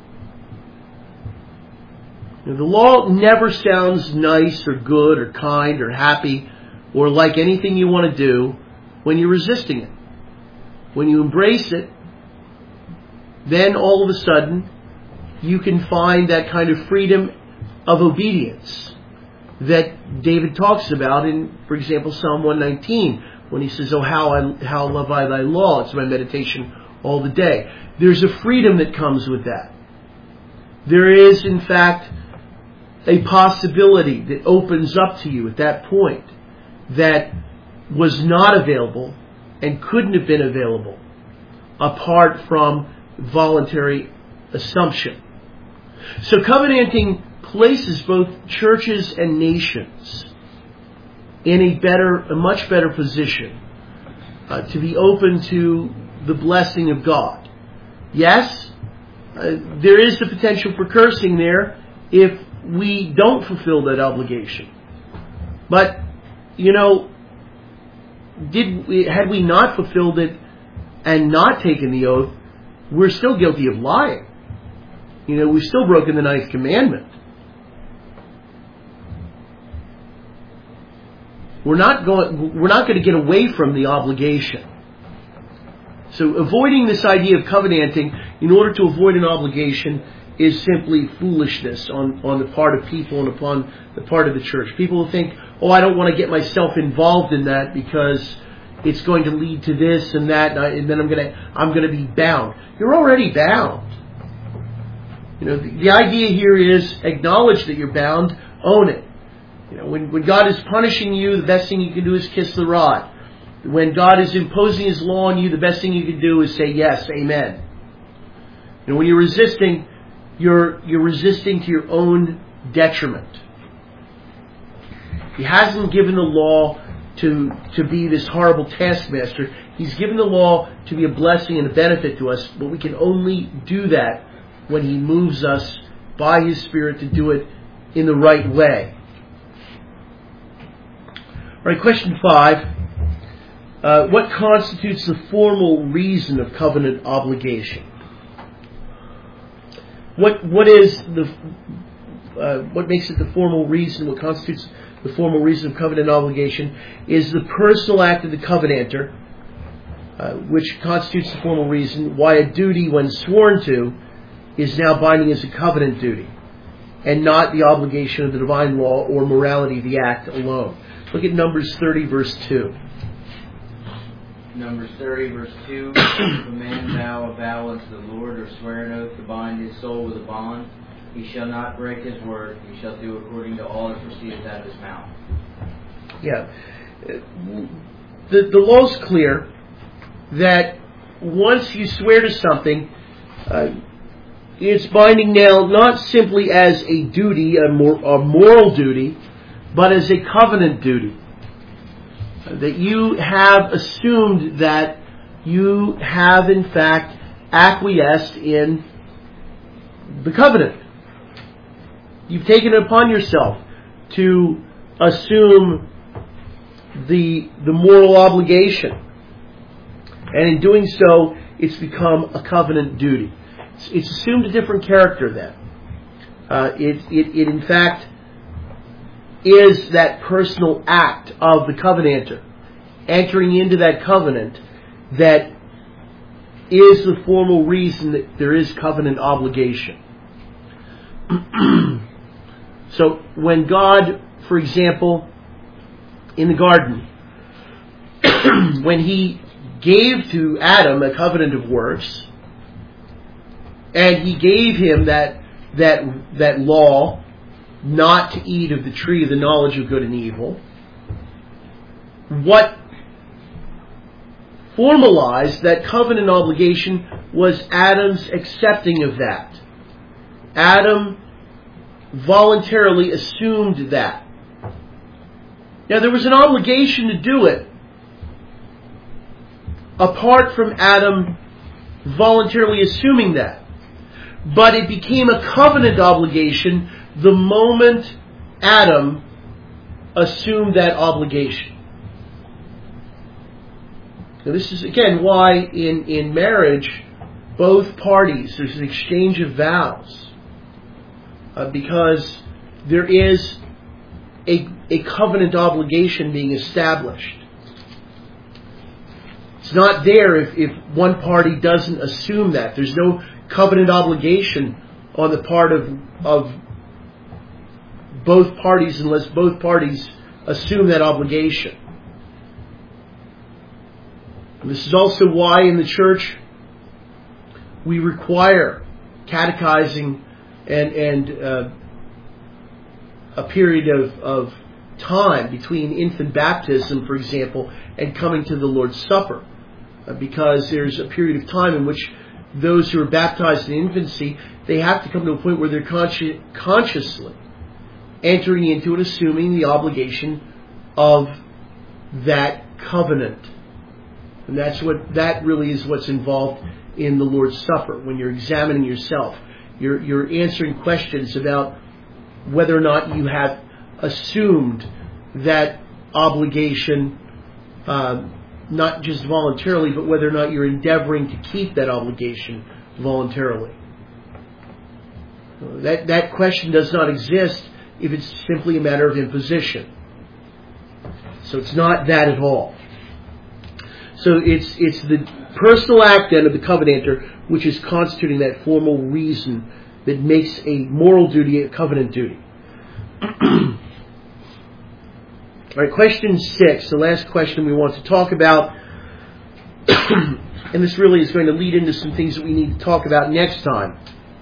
Now, the law never sounds nice or good or kind or happy or like anything you want to do when you're resisting it. When you embrace it, then all of a sudden you can find that kind of freedom of obedience that David talks about in, for example, Psalm one nineteen, when he says, "Oh, how I how love I thy law, it's my meditation all the day." There's a freedom that comes with that. There is, in fact, a possibility that opens up to you at that point that was not available and couldn't have been available apart from voluntary assumption. So covenanting places both churches and nations in a better, a much better position uh, to be open to the blessing of God. Yes, uh, there is the potential for cursing there if we don't fulfill that obligation. But, you know, did we, had we not fulfilled it and not taken the oath, we're still guilty of lying. You know, we've still broken the ninth commandment. We're not going, we're not going to get away from the obligation. So avoiding this idea of covenanting in order to avoid an obligation is simply foolishness on, on the part of people and upon the part of the church. People will think, oh, I don't want to get myself involved in that because it's going to lead to this and that, and, I, and then I'm going to I'm going to be bound. You're already bound. You know, the, the idea here is acknowledge that you're bound, own it. You know, when, when God is punishing you, the best thing you can do is kiss the rod. When God is imposing His law on you, the best thing you can do is say yes, amen. You know, when you're resisting, you're you're resisting to your own detriment. He hasn't given the law to to be this horrible taskmaster. He's given the law to be a blessing and a benefit to us, but we can only do that when He moves us by His Spirit to do it in the right way. All right, question five. Uh, what constitutes the formal reason of covenant obligation? What what is the uh, what makes it the formal reason? What constitutes the formal reason of covenant obligation is the personal act of the covenanter, uh, which constitutes the formal reason why a duty, when sworn to, is now binding as a covenant duty, and not the obligation of the divine law or morality of the act alone. Look at Numbers thirty, verse two. Numbers thirty, verse two. If a man vow a vow unto the Lord, or swear an oath to bind his soul with a bond, he shall not break his word. He shall do according to all that proceedeth out of his mouth. Yeah. The, the law is clear that once you swear to something, uh, it's binding now not simply as a duty, a, mor- a moral duty, but as a covenant duty. That you have assumed that you have in fact acquiesced in the covenant. You've taken it upon yourself to assume the the moral obligation. And in doing so, it's become a covenant duty. It's, it's assumed a different character then. Uh, it, it, it in fact is that personal act of the covenanter entering into that covenant that is the formal reason that there is covenant obligation. So when God, for example, in the garden, when He gave to Adam a covenant of works, and He gave him that that that law not to eat of the tree of the knowledge of good and evil, what formalized that covenant obligation was Adam's accepting of that. Adam voluntarily assumed that. Now, there was an obligation to do it apart from Adam voluntarily assuming that. But it became a covenant obligation the moment Adam assumed that obligation. Now, this is, again, why in, in marriage, both parties, there's an exchange of vows. Uh, because there is a, a covenant obligation being established. It's not there if, if one party doesn't assume that. There's no covenant obligation on the part of, of both parties unless both parties assume that obligation. And this is also why in the church we require catechizing and, and uh, a period of, of time between infant baptism, for example, and coming to the Lord's Supper. Uh, because there's a period of time in which those who are baptized in infancy, they have to come to a point where they're consci- consciously entering into and assuming the obligation of that covenant. And that's what that really is what's involved in the Lord's Supper. When you're examining yourself, you're you're answering questions about whether or not you have assumed that obligation, uh, not just voluntarily, but whether or not you're endeavoring to keep that obligation voluntarily. That that question does not exist if it's simply a matter of imposition. So it's not that at all. So it's it's the personal act then of the covenanter which is constituting that formal reason that makes a moral duty a covenant duty. All right, question six, the last question we want to talk about, and this really is going to lead into some things that we need to talk about next time.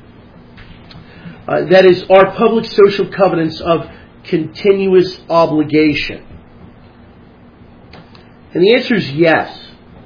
Uh, that is, are public social covenants of continuous obligation? And the answer is yes.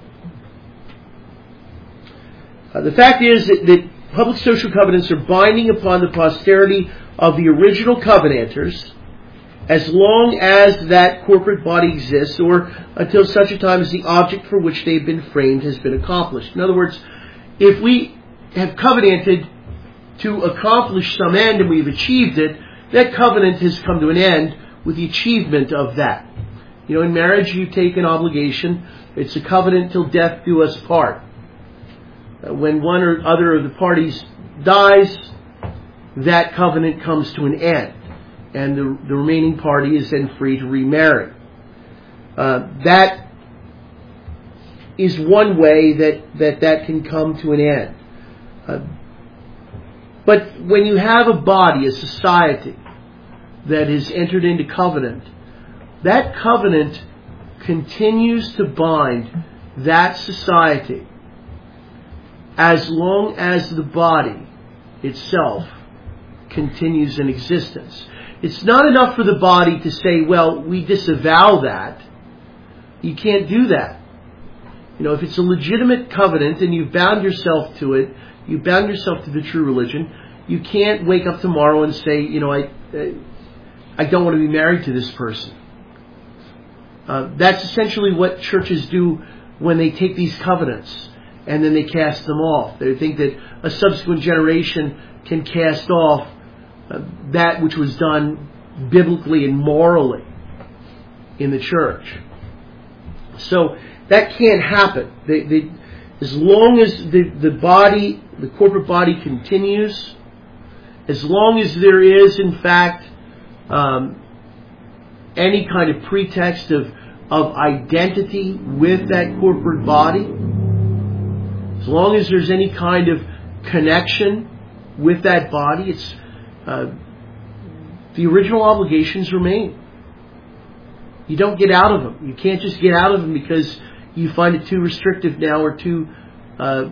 Uh, the fact is that, that public social covenants are binding upon the posterity of the original covenanters as long as that corporate body exists or until such a time as the object for which they've been framed has been accomplished. In other words, if we have covenanted to accomplish some end and we've achieved it, that covenant has come to an end with the achievement of that. You know, in marriage you take an obligation. It's a covenant till death do us part. When one or other of the parties dies, that covenant comes to an end, and the, the remaining party is then free to remarry. Uh, that is one way that, that that can come to an end. Uh, but when you have a body, a society, that is entered into covenant, that covenant continues to bind that society as long as the body itself continues in existence. It's not enough for the body to say, well, we disavow that. You can't do that. You know, if it's a legitimate covenant and you've bound yourself to it, you've bound yourself to the true religion, you can't wake up tomorrow and say, you know, I, I don't want to be married to this person. Uh, that's essentially what churches do when they take these covenants and then they cast them off. They think that a subsequent generation can cast off uh, that which was done biblically and morally in the church. So that can't happen. They, they, as long as the, the body, the corporate body continues, as long as there is, in fact, um, any kind of pretext of, of identity with that corporate body, as long as there's any kind of connection with that body, it's uh, the original obligations remain. You don't get out of them. You can't just get out of them because you find it too restrictive now or too uh,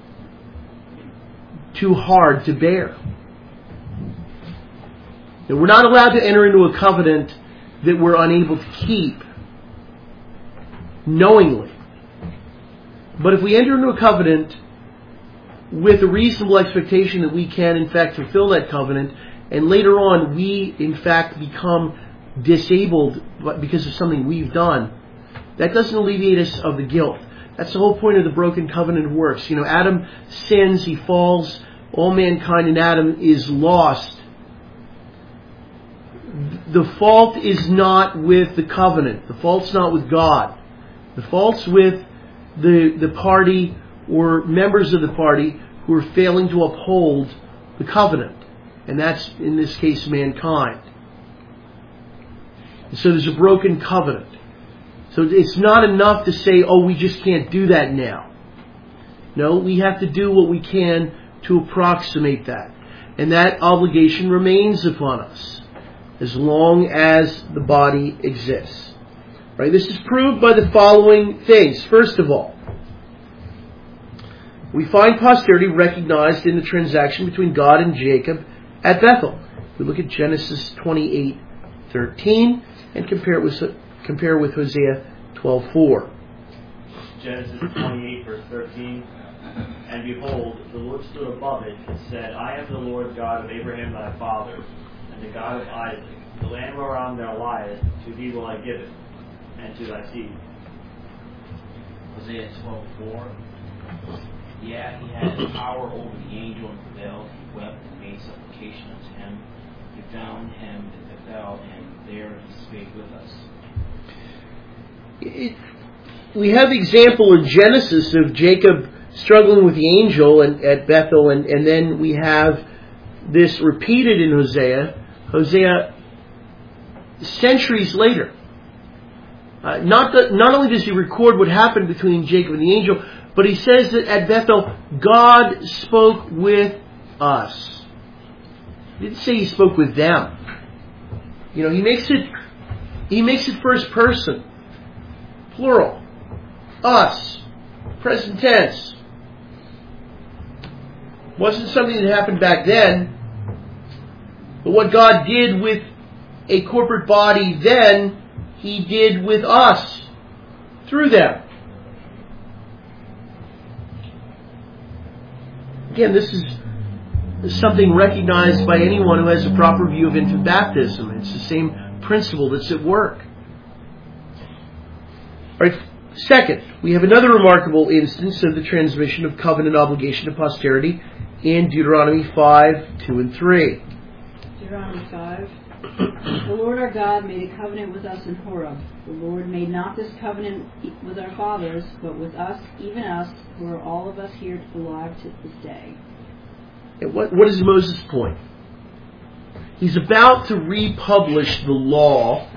too hard to bear. And we're not allowed to enter into a covenant that we're unable to keep knowingly. But if we enter into a covenant with a reasonable expectation that we can in fact fulfill that covenant, and later on we in fact become disabled because of something we've done, that doesn't alleviate us of the guilt. That's the whole point of the broken covenant works. You know, Adam sins, he falls, all mankind in Adam is lost. The fault is not with the covenant. The fault's not with God. The fault's with the, the party or members of the party who are failing to uphold the covenant. And that's, in this case, mankind. So there's a broken covenant. So it's not enough to say, oh, we just can't do that now. No, we have to do what we can to approximate that. And that obligation remains upon us as long as the body exists. Right? This is proved by the following things. First of all, we find posterity recognized in the transaction between God and Jacob at Bethel. We look at Genesis twenty-eight thirteen and compare it with compare with Hosea twelve four. Genesis twenty-eight verse thirteen. And behold, the Lord stood above it and said, I am the Lord God of Abraham thy father, and the God of Isaac. The land whereon thou liest, to thee will I give it, and to thy seed. Hosea twelve four. Yeah, he had power over the angel and prevailed. He wept and made supplication unto him. He found him at Bethel, and there he spake with us. It, we have the example in Genesis of Jacob struggling with the angel and, at Bethel, and, and then we have this repeated in Hosea. Hosea, centuries later. Uh, not, that, not only does he record what happened between Jacob and the angel, but he says that at Bethel, God spoke with us. He didn't say he spoke with them. You know, he makes it, he makes it first person. Plural. Us. Present tense. Wasn't something that happened back then. But what God did with a corporate body then, he did with us through them. Again, this is something recognized by anyone who has a proper view of infant baptism. It's the same principle that's at work. All right. Second, we have another remarkable instance of the transmission of covenant obligation to posterity in Deuteronomy five, two and three. Deuteronomy five. The Lord our God made a covenant with us in Horeb. The Lord made not this covenant with our fathers, but with us, even us, who are all of us here alive to this day. And what, what is Moses' point? He's about to republish the law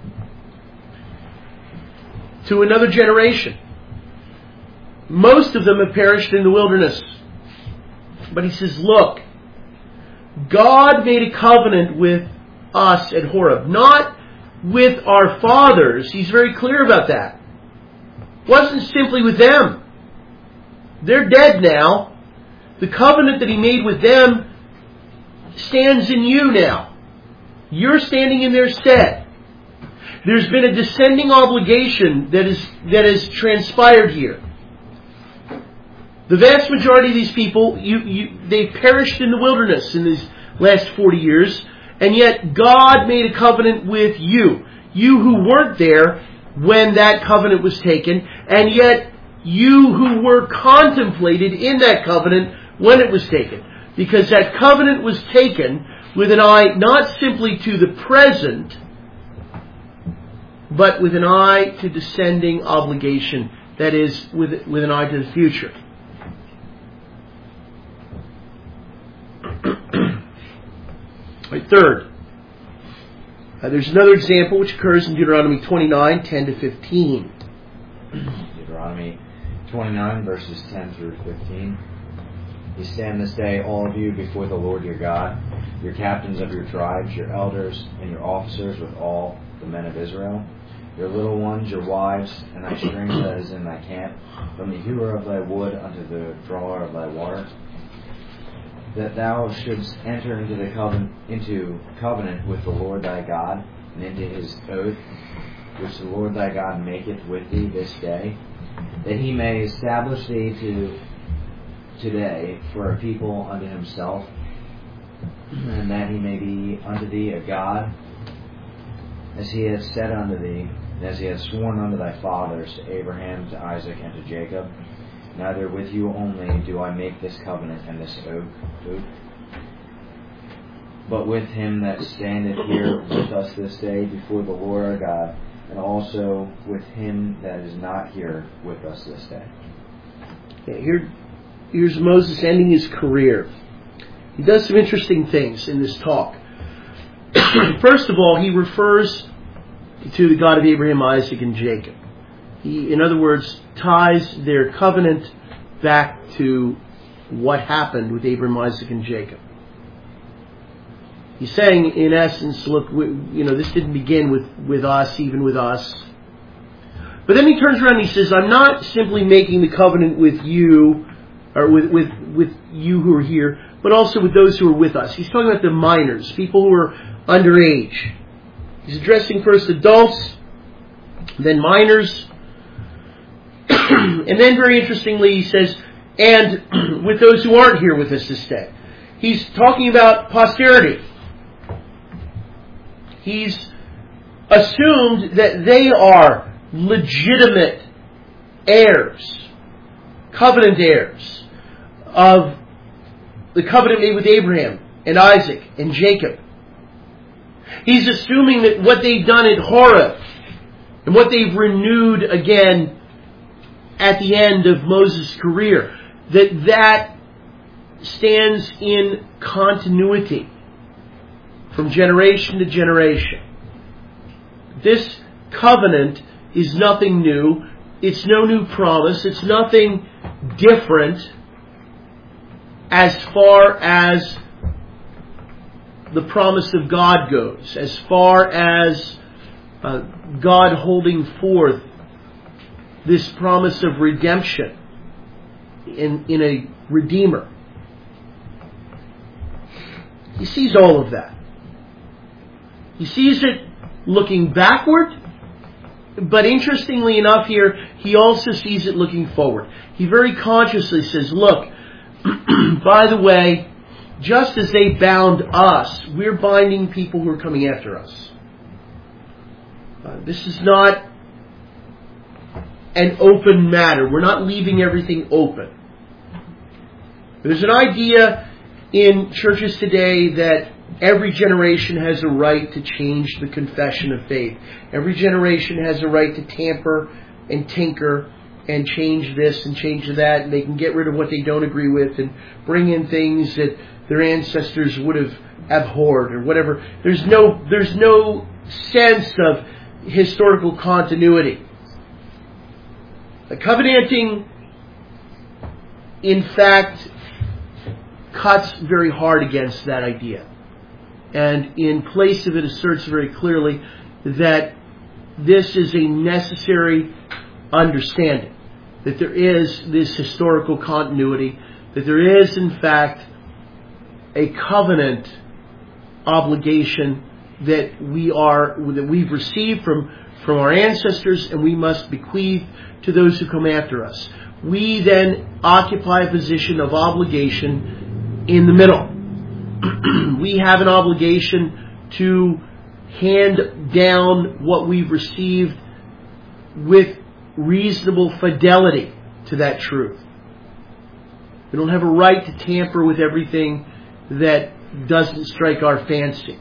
to another generation. Most of them have perished in the wilderness. But he says, look, God made a covenant with us at Horeb, not with our fathers. He's very clear about that. It wasn't simply with them. They're dead now. The covenant that he made with them stands in you now. You're standing in their stead. There's been a descending obligation that is that has transpired here. The vast majority of these people, you, you, they perished in the wilderness in these last forty years, and yet God made a covenant with you. You who weren't there when that covenant was taken, and yet you who were contemplated in that covenant when it was taken. Because that covenant was taken with an eye not simply to the present, but with an eye to descending obligation. That is, with, with an eye to the future. Right, third, uh, there's another example which occurs in Deuteronomy twenty-nine, ten to fifteen. Deuteronomy twenty-nine, verses ten through fifteen. You stand this day, all of you, before the Lord your God, your captains of your tribes, your elders, and your officers with all the men of Israel, your little ones, your wives, and thy stranger that is in thy camp, from the hewer of thy wood unto the drawer of thy water, that thou shouldst enter into the covenant, into covenant with the Lord thy God, and into his oath, which the Lord thy God maketh with thee this day, that he may establish thee to today for a people unto himself, and that he may be unto thee a God, as he hath said unto thee, and as he hath sworn unto thy fathers, to Abraham, to Isaac, and to Jacob. Neither with you only do I make this covenant and this oath, oath, but with him that standeth here with us this day before the Lord our God, and also with him that is not here with us this day. Okay, here, here's Moses ending his career. He does some interesting things in this talk. First of all, he refers to the God of Abraham, Isaac, and Jacob. He, in other words, ties their covenant back to what happened with Abraham, Isaac, and Jacob. He's saying, in essence, look, we, you know, this didn't begin with, with us, even with us. But then he turns around and he says, I'm not simply making the covenant with you, or with, with, with you who are here, but also with those who are with us. He's talking about the minors, people who are underage. He's addressing first adults, then minors, and then very interestingly he says, and with those who aren't here with us this day. He's talking about posterity. He's assumed that they are legitimate heirs, covenant heirs of the covenant made with Abraham and Isaac and Jacob. He's assuming that what they've done at Horeb and what they've renewed again at the end of Moses' career, that that stands in continuity from generation to generation. This covenant is nothing new. It's no new promise. It's nothing different as far as the promise of God goes, as far as uh, God holding forth this promise of redemption in, in a Redeemer. He sees all of that. He sees it looking backward, but interestingly enough here, he also sees it looking forward. He very consciously says, look, by the way, just as they bound us, we're binding people who are coming after us. Uh, this is not an open matter. We're not leaving everything open. There's an idea in churches today that every generation has a right to change the confession of faith. Every generation has a right to tamper and tinker and change this and change that, and they can get rid of what they don't agree with and bring in things that their ancestors would have abhorred or whatever. There's no, there's no sense of historical continuity. The covenanting, in fact, cuts very hard against that idea. And in place of it asserts very clearly that this is a necessary understanding, that there is this historical continuity, that there is in fact a covenant obligation that we are that we've received from, from our ancestors, and we must bequeath to those who come after us. We then occupy a position of obligation in the middle. We have an obligation to hand down what we've received with reasonable fidelity to that truth. We don't have a right to tamper with everything that doesn't strike our fancy.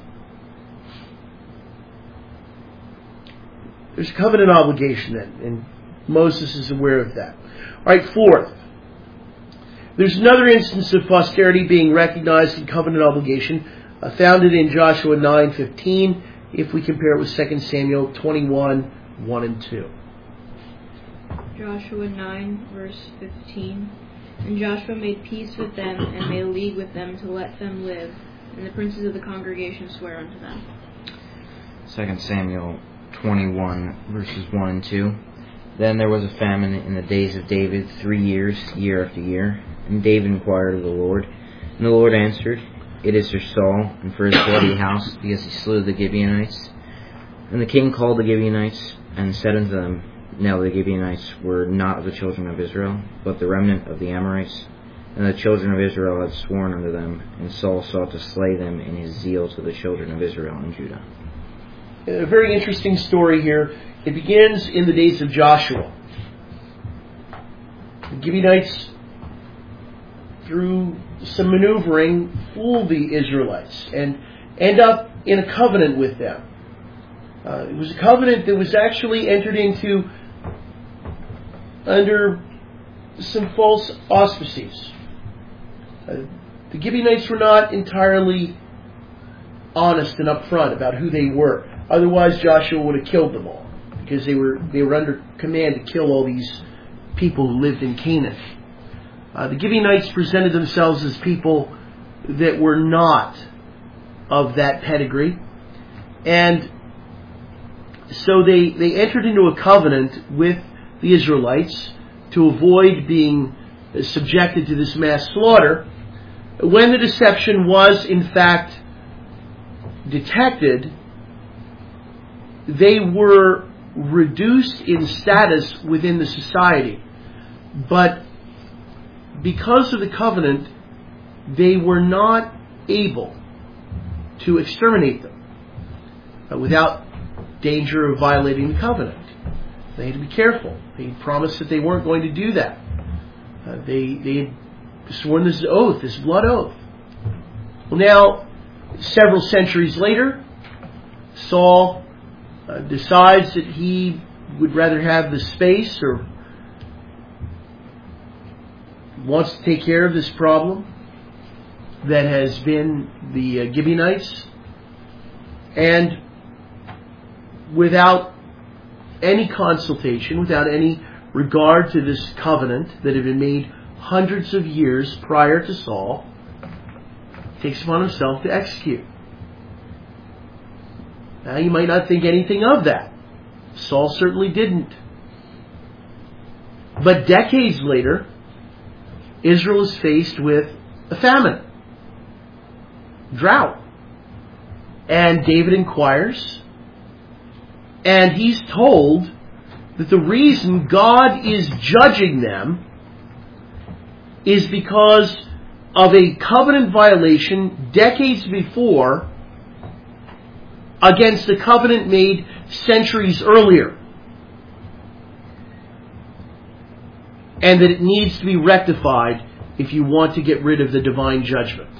There's a covenant obligation then, and Moses is aware of that. All right, fourth. There's another instance of posterity being recognized in covenant obligation, uh, founded in Joshua nine fifteen, if we compare it with Second Samuel twenty-one, one and two. Joshua nine, verse fifteen. And Joshua made peace with them, and made a league with them to let them live. And the princes of the congregation swear unto them. Second Samuel twenty-one, verses one and two. Then there was a famine in the days of David three years, year after year. And David inquired of the Lord. And the Lord answered, It is for Saul, and for his bloody house, because he slew the Gibeonites. And the king called the Gibeonites, and said unto them, Now the Gibeonites were not of the children of Israel, but the remnant of the Amorites. And the children of Israel had sworn unto them, and Saul sought to slay them in his zeal to the children of Israel and Judah. A very interesting story here. It begins in the days of Joshua. The Gibeonites, through some maneuvering, fool the Israelites and end up in a covenant with them. Uh, it was a covenant that was actually entered into under some false auspices. Uh, the Gibeonites were not entirely honest and upfront about who they were. Otherwise, Joshua would have killed them all, because they were they were under command to kill all these people who lived in Canaan. Uh, the Gibeonites presented themselves as people that were not of that pedigree. And so they, they entered into a covenant with the Israelites to avoid being subjected to this mass slaughter. When the deception was in fact detected, they were reduced in status within the society. But because of the covenant, they were not able to exterminate them uh, without danger of violating the covenant. They had to be careful. They promised that they weren't going to do that. Uh, they, they had sworn this oath, this blood oath. Well, now, several centuries later, Saul uh, decides that he would rather have the space, or wants to take care of this problem that has been the uh, Gibeonites, and without any consultation, without any regard to this covenant that had been made hundreds of years prior to Saul, takes upon himself to execute. Now, you might not think anything of that. Saul certainly didn't. But decades later, Israel is faced with a famine, drought. And David inquires, and he's told that the reason God is judging them is because of a covenant violation decades before against the covenant made centuries earlier. And that it needs to be rectified if you want to get rid of the divine judgment.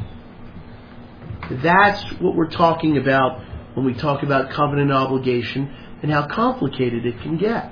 That's what we're talking about when we talk about covenant obligation and how complicated it can get.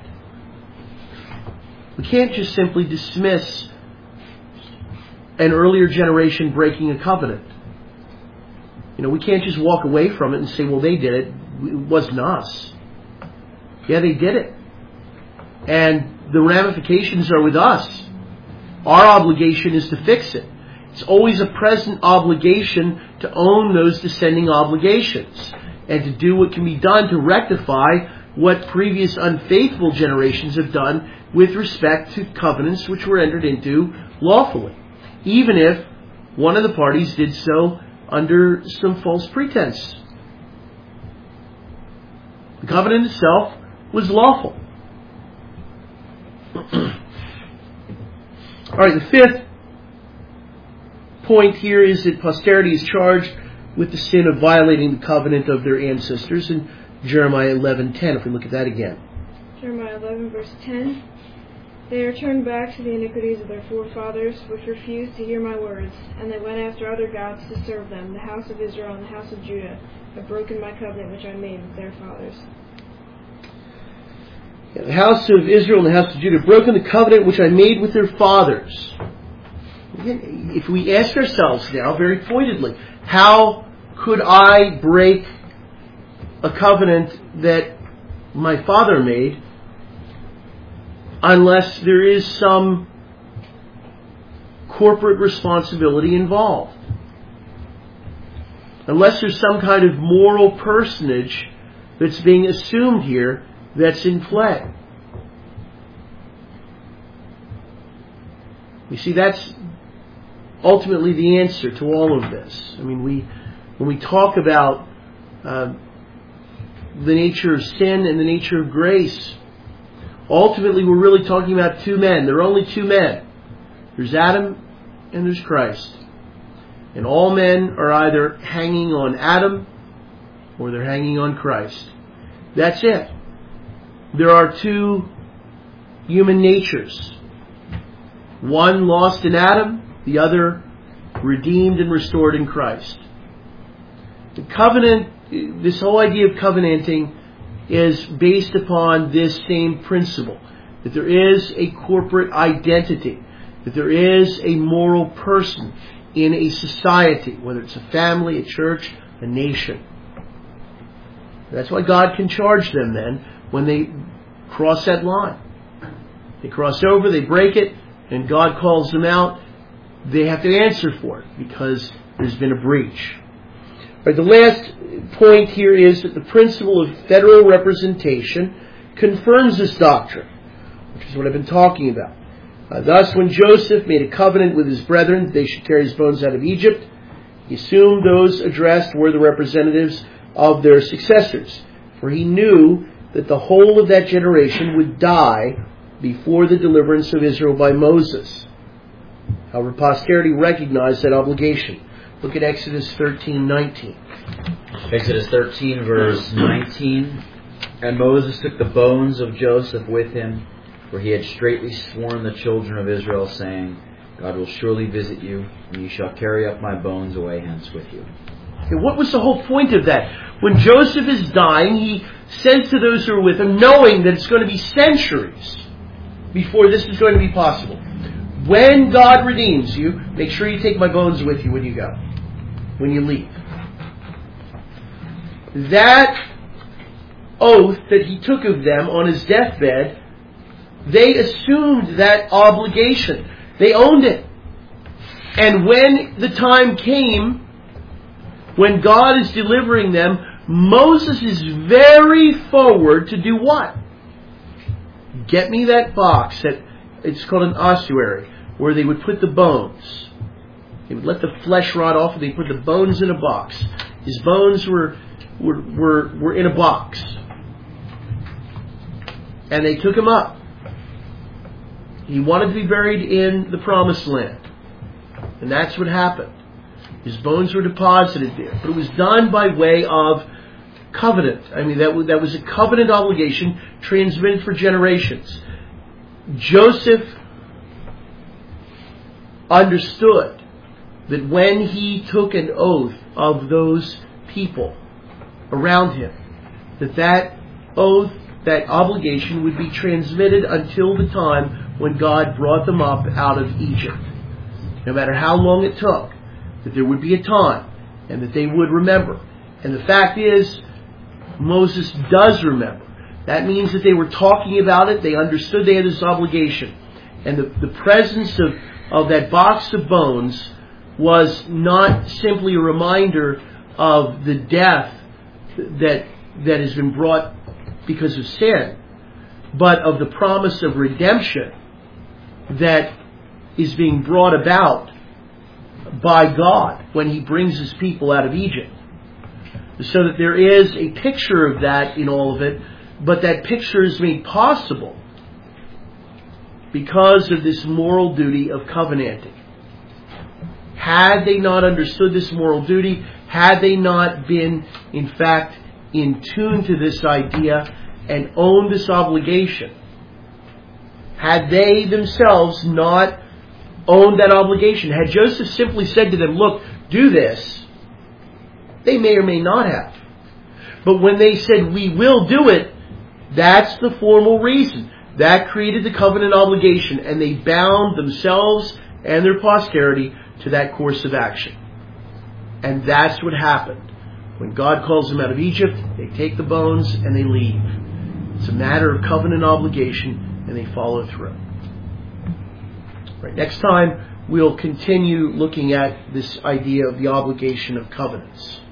We can't just simply dismiss an earlier generation breaking a covenant. You know, we can't just walk away from it and say, well, they did it. It wasn't us. Yeah, they did it. And the ramifications are with us. Our obligation is to fix it. It's always a present obligation to own those descending obligations and to do what can be done to rectify what previous unfaithful generations have done with respect to covenants which were entered into lawfully, even if one of the parties did so under some false pretense. The covenant itself was lawful. All right, the fifth point here is that posterity is charged with the sin of violating the covenant of their ancestors in Jeremiah eleven ten. If we look at that again. Jeremiah eleven verse ten. They returned back to the iniquities of their forefathers, which refused to hear my words, and they went after other gods to serve them. The house of Israel and the house of Judah have broken my covenant which I made with their fathers. The house of Israel and the house of Judah have broken the covenant which I made with their fathers. Again, if we ask ourselves now very pointedly, how could I break a covenant that my father made unless there is some corporate responsibility involved? Unless there's some kind of moral personage that's being assumed here that's in play. You see, that's ultimately the answer to all of this. I mean, we when we talk about uh, the nature of sin and the nature of grace, ultimately we're really talking about two men. There are only two men. There's Adam and there's Christ. And all men are either hanging on Adam or they're hanging on Christ. That's it. There are two human natures. One lost in Adam, the other redeemed and restored in Christ. The covenant, this whole idea of covenanting is based upon this same principle. That there is a corporate identity. That there is a moral person in a society, whether it's a family, a church, a nation. That's why God can charge them then when they cross that line. They cross over, they break it, and God calls them out. They have to answer for it because there's been a breach. Right, the last point here is that the principle of federal representation confirms this doctrine, which is what I've been talking about. Uh, thus, when Joseph made a covenant with his brethren that they should carry his bones out of Egypt, he assumed those addressed were the representatives of their successors, for he knew that the whole of that generation would die before the deliverance of Israel by Moses. However, posterity recognized that obligation. Look at Exodus thirteen nineteen. Exodus thirteen, verse nineteen. And Moses took the bones of Joseph with him, for he had straitly sworn the children of Israel, saying, God will surely visit you, and you shall carry up my bones away hence with you. Okay, what was the whole point of that? When Joseph is dying, he says to those who are with him, knowing that it's going to be centuries before this is going to be possible. When God redeems you, make sure you take my bones with you when you go, when you leave. That oath that he took of them on his deathbed, they assumed that obligation. They owned it. And when the time came, when God is delivering them, Moses is very forward to do what? Get me that box. That it's called an ossuary, where they would put the bones. They would let the flesh rot off, and they put the bones in a box. His bones were were were, were in a box, and they took him up. He wanted to be buried in the Promised Land, and that's what happened. His bones were deposited there, but it was done by way of covenant. I mean, that was, that was a covenant obligation transmitted for generations. Joseph understood that when he took an oath of those people around him, that that oath, that obligation would be transmitted until the time when God brought them up out of Egypt. No matter how long it took, that there would be a time and that they would remember. And the fact is, Moses does remember. That means that they were talking about it, they understood they had this obligation. And the, the presence of, of that box of bones was not simply a reminder of the death that that has been brought because of sin, but of the promise of redemption that is being brought about by God when He brings His people out of Egypt. So that there is a picture of that in all of it, but that picture is made possible because of this moral duty of covenanting. Had they not understood this moral duty, had they not been, in fact, in tune to this idea and owned this obligation, had they themselves not owned that obligation, had Joseph simply said to them, look, do this, they may or may not have. But when they said, we will do it, that's the formal reason. That created the covenant obligation, and they bound themselves and their posterity to that course of action. And that's what happened. When God calls them out of Egypt, they take the bones and they leave. It's a matter of covenant obligation, and they follow through. Right, next time, we'll continue looking at this idea of the obligation of covenants.